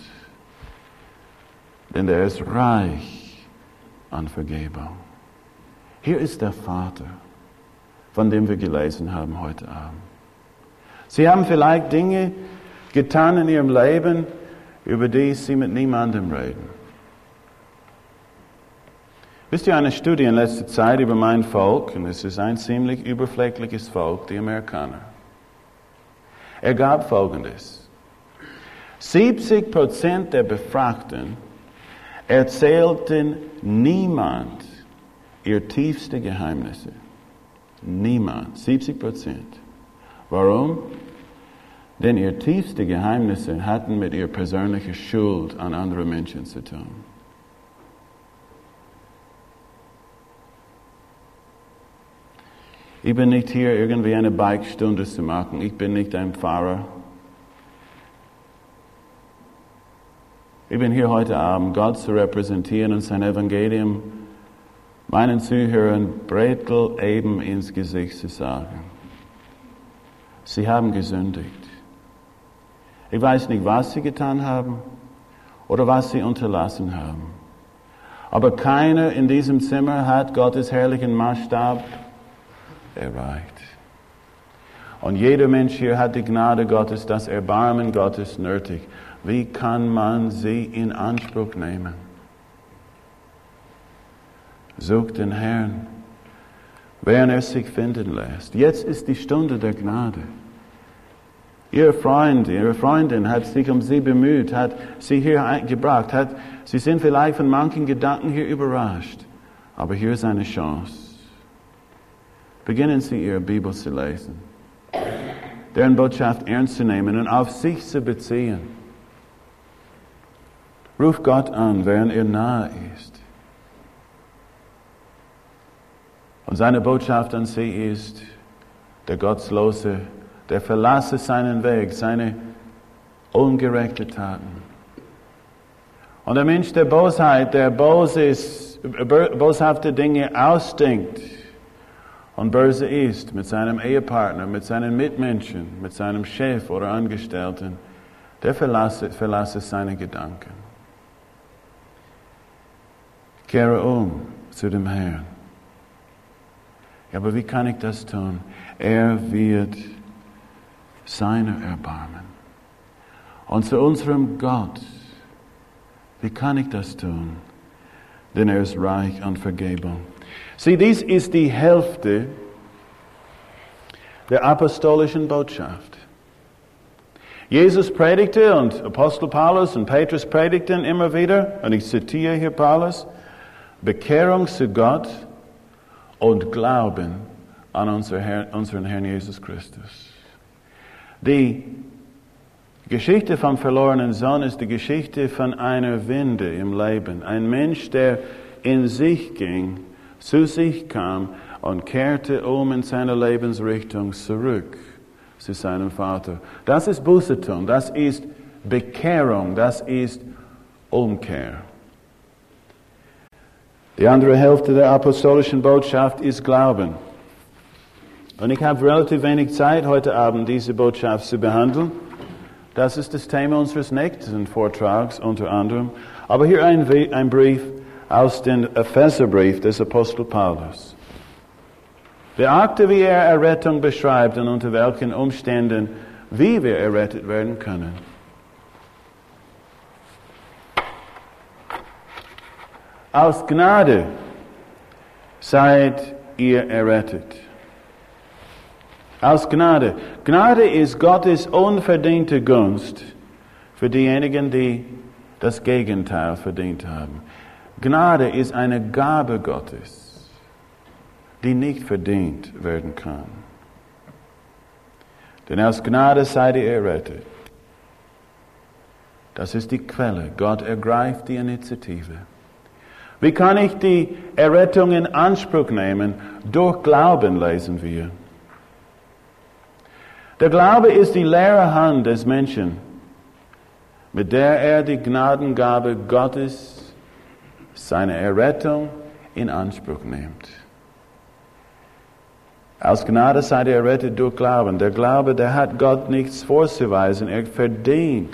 denn er ist reich an Vergebung. Hier ist der Vater, von dem wir gelesen haben heute Abend. Sie haben vielleicht Dinge getan in ihrem Leben, über die Sie mit niemandem reden. Wisst ihr, eine Studie in letzter Zeit über mein Volk, und es ist ein ziemlich überflächliches Volk, die Amerikaner, ergab Folgendes. 70% der Befragten erzählten niemand ihr tiefste Geheimnisse. Niemand. 70%. Warum? Denn ihr tiefste Geheimnisse hatten mit ihrer persönlichen Schuld an andere Menschen zu tun. Ich bin nicht hier, irgendwie eine Beichtsstunde zu machen. Ich bin nicht ein Pfarrer. Ich bin hier heute Abend, Gott zu repräsentieren und sein Evangelium meinen Zuhörern Bretel eben ins Gesicht zu sagen. Sie haben gesündigt. Ich weiß nicht, was sie getan haben oder was sie unterlassen haben. Aber keiner in diesem Zimmer hat Gottes herrlichen Maßstab erreicht. Und jeder Mensch hier hat die Gnade Gottes, das Erbarmen Gottes nötig. Wie kann man sie in Anspruch nehmen? Sucht den Herrn, während er sich finden lässt. Jetzt ist die Stunde der Gnade. Ihr Freund, Ihre Freundin hat sich um Sie bemüht, hat Sie hier gebracht, Sie sind vielleicht von manchen Gedanken hier überrascht. Aber hier ist eine Chance. Beginnen Sie Ihre Bibel zu lesen, deren Botschaft ernst zu nehmen und auf sich zu beziehen. Ruf Gott an, während er nahe ist. Und seine Botschaft an Sie ist, der Gottslose, der verlasse seinen Weg, seine ungerechte Taten. Und der Mensch der Bosheit, der boshafte Dinge ausdenkt und böse ist mit seinem Ehepartner, mit seinen Mitmenschen, mit seinem Chef oder Angestellten, der verlasse seine Gedanken. Kehre um zu dem Herrn. Ja, aber wie kann ich das tun? Er wird seiner erbarmen. Und zu unserem Gott, wie kann ich das tun? Denn er ist reich an Vergebung. Sieh, dies ist die Hälfte der apostolischen Botschaft. Jesus predigte und Apostel Paulus und Petrus predigten immer wieder, und ich zitiere hier Paulus, Bekehrung zu Gott und Glauben an unseren Herrn Jesus Christus. Die Geschichte vom verlorenen Sohn ist die Geschichte von einer Wende im Leben. Ein Mensch, der in sich ging, zu sich kam und kehrte um in seine Lebensrichtung zurück zu seinem Vater. Das ist Buße tun, das ist Bekehrung, das ist Umkehr. Die andere Hälfte der apostolischen Botschaft ist Glauben. Und ich habe relativ wenig Zeit heute Abend, diese Botschaft zu behandeln. Das ist das Thema unseres nächsten Vortrags unter anderem. Aber hier ein Brief aus dem Epheserbrief des Apostel Paulus. Beachte, wie er Errettung beschreibt und unter welchen Umständen, wie wir errettet werden können. Aus Gnade seid ihr errettet. Aus Gnade. Gnade ist Gottes unverdiente Gunst für diejenigen, die das Gegenteil verdient haben. Gnade ist eine Gabe Gottes, die nicht verdient werden kann. Denn aus Gnade seid ihr errettet. Das ist die Quelle. Gott ergreift die Initiative. Wie kann ich die Errettung in Anspruch nehmen? Durch Glauben, lesen wir. Der Glaube ist die leere Hand des Menschen, mit der er die Gnadengabe Gottes, seine Errettung, in Anspruch nimmt. Aus Gnade seid ihr errettet durch Glauben. Der Glaube, der hat Gott nichts vorzuweisen. Er verdient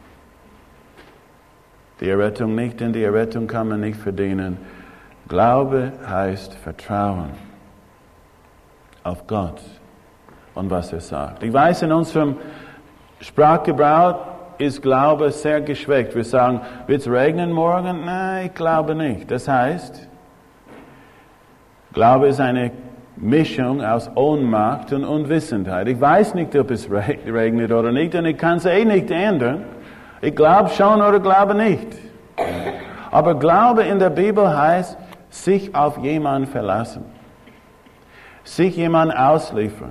die Errettung nicht, denn die Errettung kann man nicht verdienen. Glaube heißt Vertrauen auf Gott und was er sagt. Ich weiß, in unserem Sprachgebrauch ist Glaube sehr geschwächt. Wir sagen, wird es regnen morgen? Nein, ich glaube nicht. Das heißt, Glaube ist eine Mischung aus Ohnmacht und Unwissenheit. Ich weiß nicht, ob es regnet oder nicht, und ich kann es nicht ändern. Ich glaube schon oder glaube nicht. Aber Glaube in der Bibel heißt, sich auf jemanden verlassen. Sich jemand ausliefern.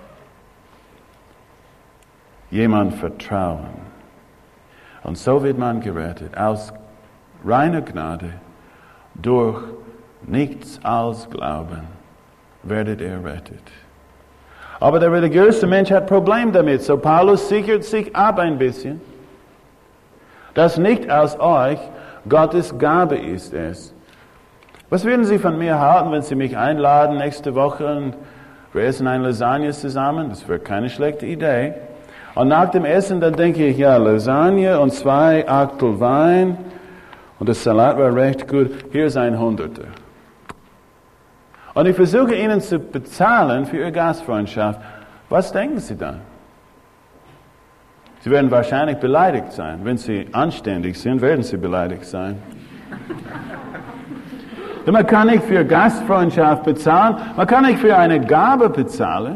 Jemand vertrauen. Und so wird man gerettet. Aus reiner Gnade, durch nichts als Glauben, werdet ihr rettet. Aber der religiöse Mensch hat Problem damit. So Paulus sichert sich ab ein bisschen, dass nicht aus euch Gottes Gabe ist es. Was würden Sie von mir halten, wenn Sie mich einladen nächste Woche und wir essen eine Lasagne zusammen? Das wäre keine schlechte Idee. Und nach dem Essen, dann denke ich, ja, Lasagne und 2 Achtel Wein und das Salat war recht gut. Hier ist ein Hunderter. Und ich versuche Ihnen zu bezahlen für Ihre Gastfreundschaft. Was denken Sie dann? Sie werden wahrscheinlich beleidigt sein. Wenn Sie anständig sind, werden Sie beleidigt sein. Man kann nicht für Gastfreundschaft bezahlen. Man kann nicht für eine Gabe bezahlen.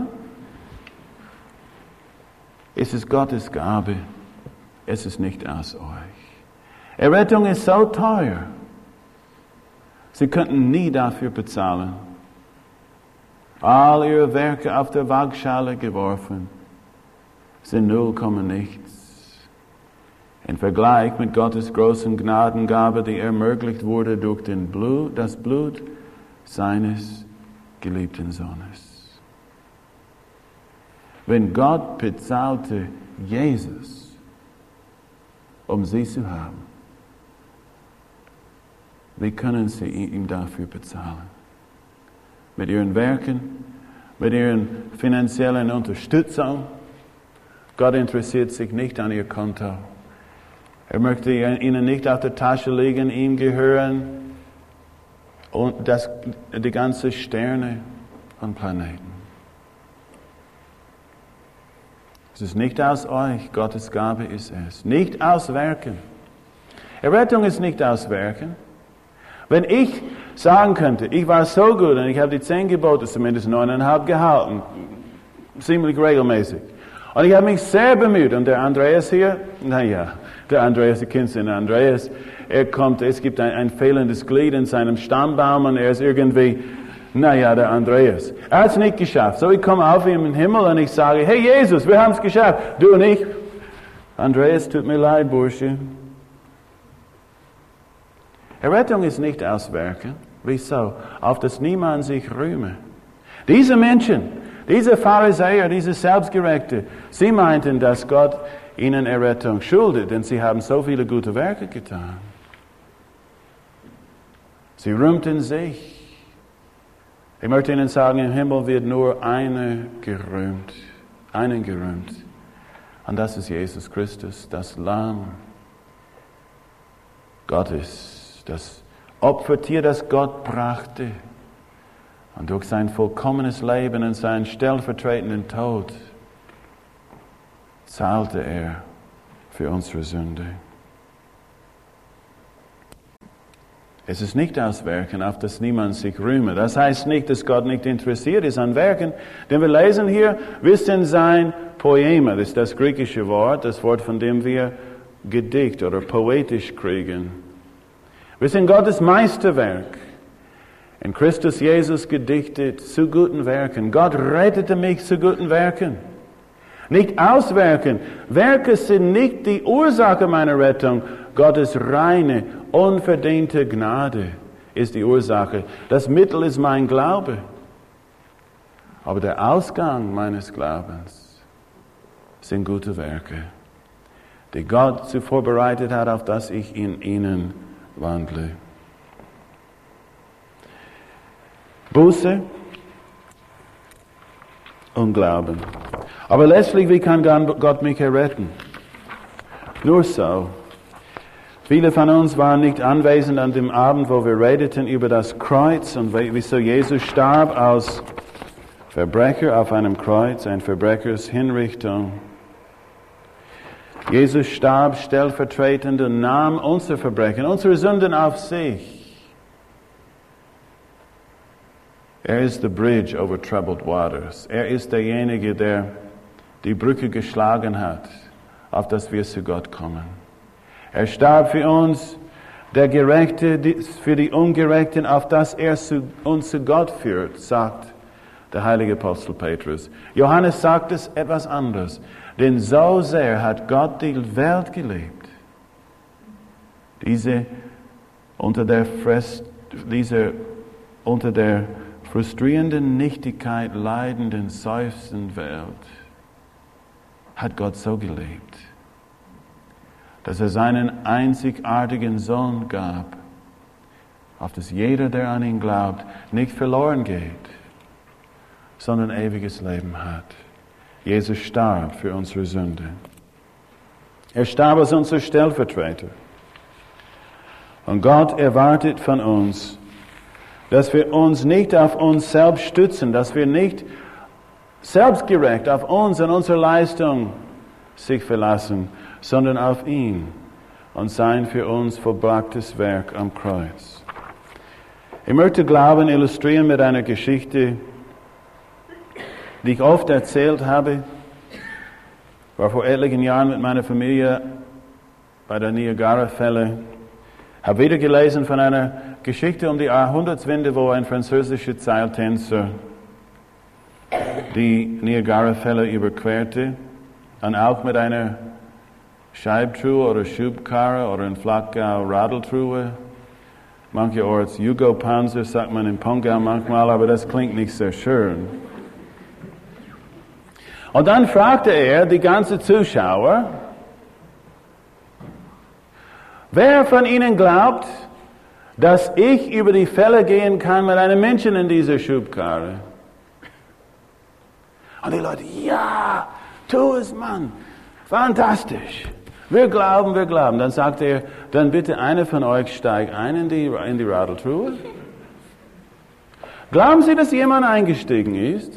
Es ist Gottes Gabe. Es ist nicht aus euch. Errettung ist so teuer. Sie könnten nie dafür bezahlen. All ihre Werke auf der Waagschale geworfen sind 0, nichts. Im Vergleich mit Gottes großen Gnadengabe, die ermöglicht wurde durch das Blut seines geliebten Sohnes. Wenn Gott bezahlte Jesus, um sie zu haben, wie können sie ihm dafür bezahlen? Mit ihren Werken, mit ihren finanziellen Unterstützung. Gott interessiert sich nicht an ihr Konto. Er möchte ihnen nicht auf der Tasche liegen, ihm gehören und die ganzen Sterne und Planeten. Es ist nicht aus euch, Gottes Gabe ist es. Nicht aus Werken. Errettung ist nicht aus Werken. Wenn ich sagen könnte, ich war so gut und ich habe die 10 Gebote, zumindest 9,5 gehalten, ziemlich regelmäßig. Und ich habe mich sehr bemüht. Und der Andreas hier, der Andreas, ihr kennt den Andreas, es gibt ein fehlendes Glied in seinem Stammbaum und er ist irgendwie, der Andreas. Er hat es nicht geschafft. So ich komme auf ihm im Himmel und ich sage, hey Jesus, wir haben es geschafft. Du und ich. Andreas, tut mir leid, Bursche. Errettung ist nicht aus Werken. Wieso? Auf dass niemand sich rühme. Diese Menschen, diese Pharisäer, diese Selbstgerechte, sie meinten, dass Gott ihnen Errettung schuldet, denn sie haben so viele gute Werke getan. Sie rühmten sich. Ich möchte Ihnen sagen, im Himmel wird nur einen gerühmt. Und das ist Jesus Christus, das Lamm Gottes, das Opfertier, das Gott brachte. Und durch sein vollkommenes Leben und seinen stellvertretenden Tod zahlte er für unsere Sünde. Es ist nicht aus Werken, auf das niemand sich rühme. Das heißt nicht, dass Gott nicht interessiert ist an Werken. Denn wir lesen hier, wir sind sein Poema, das ist das griechische Wort, das Wort, von dem wir Gedicht oder poetisch kriegen. Wir sind Gottes Meisterwerk. In Christus Jesus gedichtet zu guten Werken. Gott rettete mich zu guten Werken. Nicht aus Werken. Werke sind nicht die Ursache meiner Rettung. Gottes reine, unverdiente Gnade ist die Ursache. Das Mittel ist mein Glaube. Aber der Ausgang meines Glaubens sind gute Werke, die Gott zuvor bereitet hat, auf dass ich in ihnen wandle. Buße und Glauben. Aber letztlich, wie kann Gott mich erretten? Nur so. Viele von uns waren nicht anwesend an dem Abend, wo wir redeten über das Kreuz und wieso Jesus starb als Verbrecher auf einem Kreuz, ein Verbrechers Hinrichtung. Jesus starb stellvertretend und nahm unsere Verbrechen, unsere Sünden auf sich. Er ist the bridge over troubled waters. Er ist derjenige, der die Brücke geschlagen hat, auf dass wir zu Gott kommen. Er starb für uns, der Gerechte für die Ungerechten, auf dass er uns zu Gott führt, sagt der heilige Apostel Petrus. Johannes sagt es etwas anderes. Denn so sehr hat Gott die Welt geliebt, diese unter der frustrierenden Nichtigkeit leidenden, seufzenden Welt, hat Gott so geliebt, dass er seinen einzigartigen Sohn gab, auf dass jeder, der an ihn glaubt, nicht verloren geht, sondern ewiges Leben hat. Jesus starb für unsere Sünde. Er starb als unser Stellvertreter. Und Gott erwartet von uns, dass wir uns nicht auf uns selbst stützen, dass wir nicht selbstgerecht auf uns und unsere Leistung sich verlassen, sondern auf ihn und sein für uns vollbrachtes Werk am Kreuz. Ich möchte Glauben illustrieren mit einer Geschichte, die ich oft erzählt habe. Ich war vor etlichen Jahren mit meiner Familie bei der Niagara-Fälle. Habe wieder gelesen von einer Geschichte um die Jahrhundertwende, wo ein französischer Seiltänzer die Niagara-Fälle überquerte und auch mit einer Scheibtruhe oder Schubkarre oder in Flachgau Radeltruhe. Mancherorts Jugo-Panzer sagt man in Pongau manchmal, aber das klingt nicht sehr schön. Und dann fragte er die ganzen Zuschauer, wer von ihnen glaubt, dass ich über die Fälle gehen kann mit einem Menschen in dieser Schubkarre? Und die Leute, ja, tu es, Mann, fantastisch. Wir glauben, wir glauben. Dann sagte er, dann bitte einer von euch steigt ein in die Radeltruhe. Glauben Sie, dass jemand eingestiegen ist?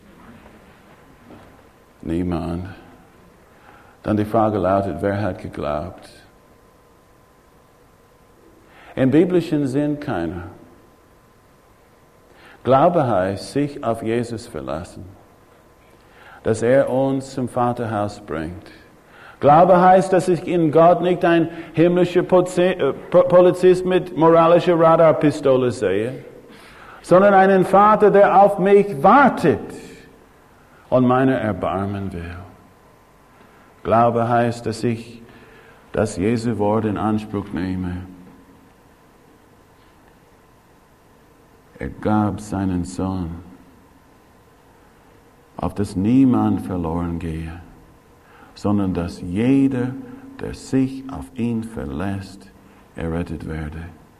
Niemand. Dann die Frage lautet, wer hat geglaubt? Im biblischen Sinn keiner. Glaube heißt, sich auf Jesus verlassen, dass er uns zum Vaterhaus bringt. Glaube heißt, dass ich in Gott nicht ein himmlischer Polizist mit moralischer Radarpistole sehe, sondern einen Vater, der auf mich wartet und meine erbarmen will. Glaube heißt, dass ich das Jesu Wort in Anspruch nehme. Er gab seinen Sohn, auf dass niemand verloren gehe, sondern dass jeder, der sich auf ihn verlässt, errettet werde.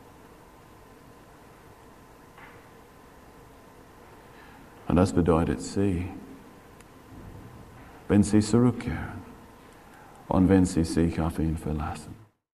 Und das bedeutet sie, wenn sie zurückkehren und wenn sie sich auf ihn verlassen.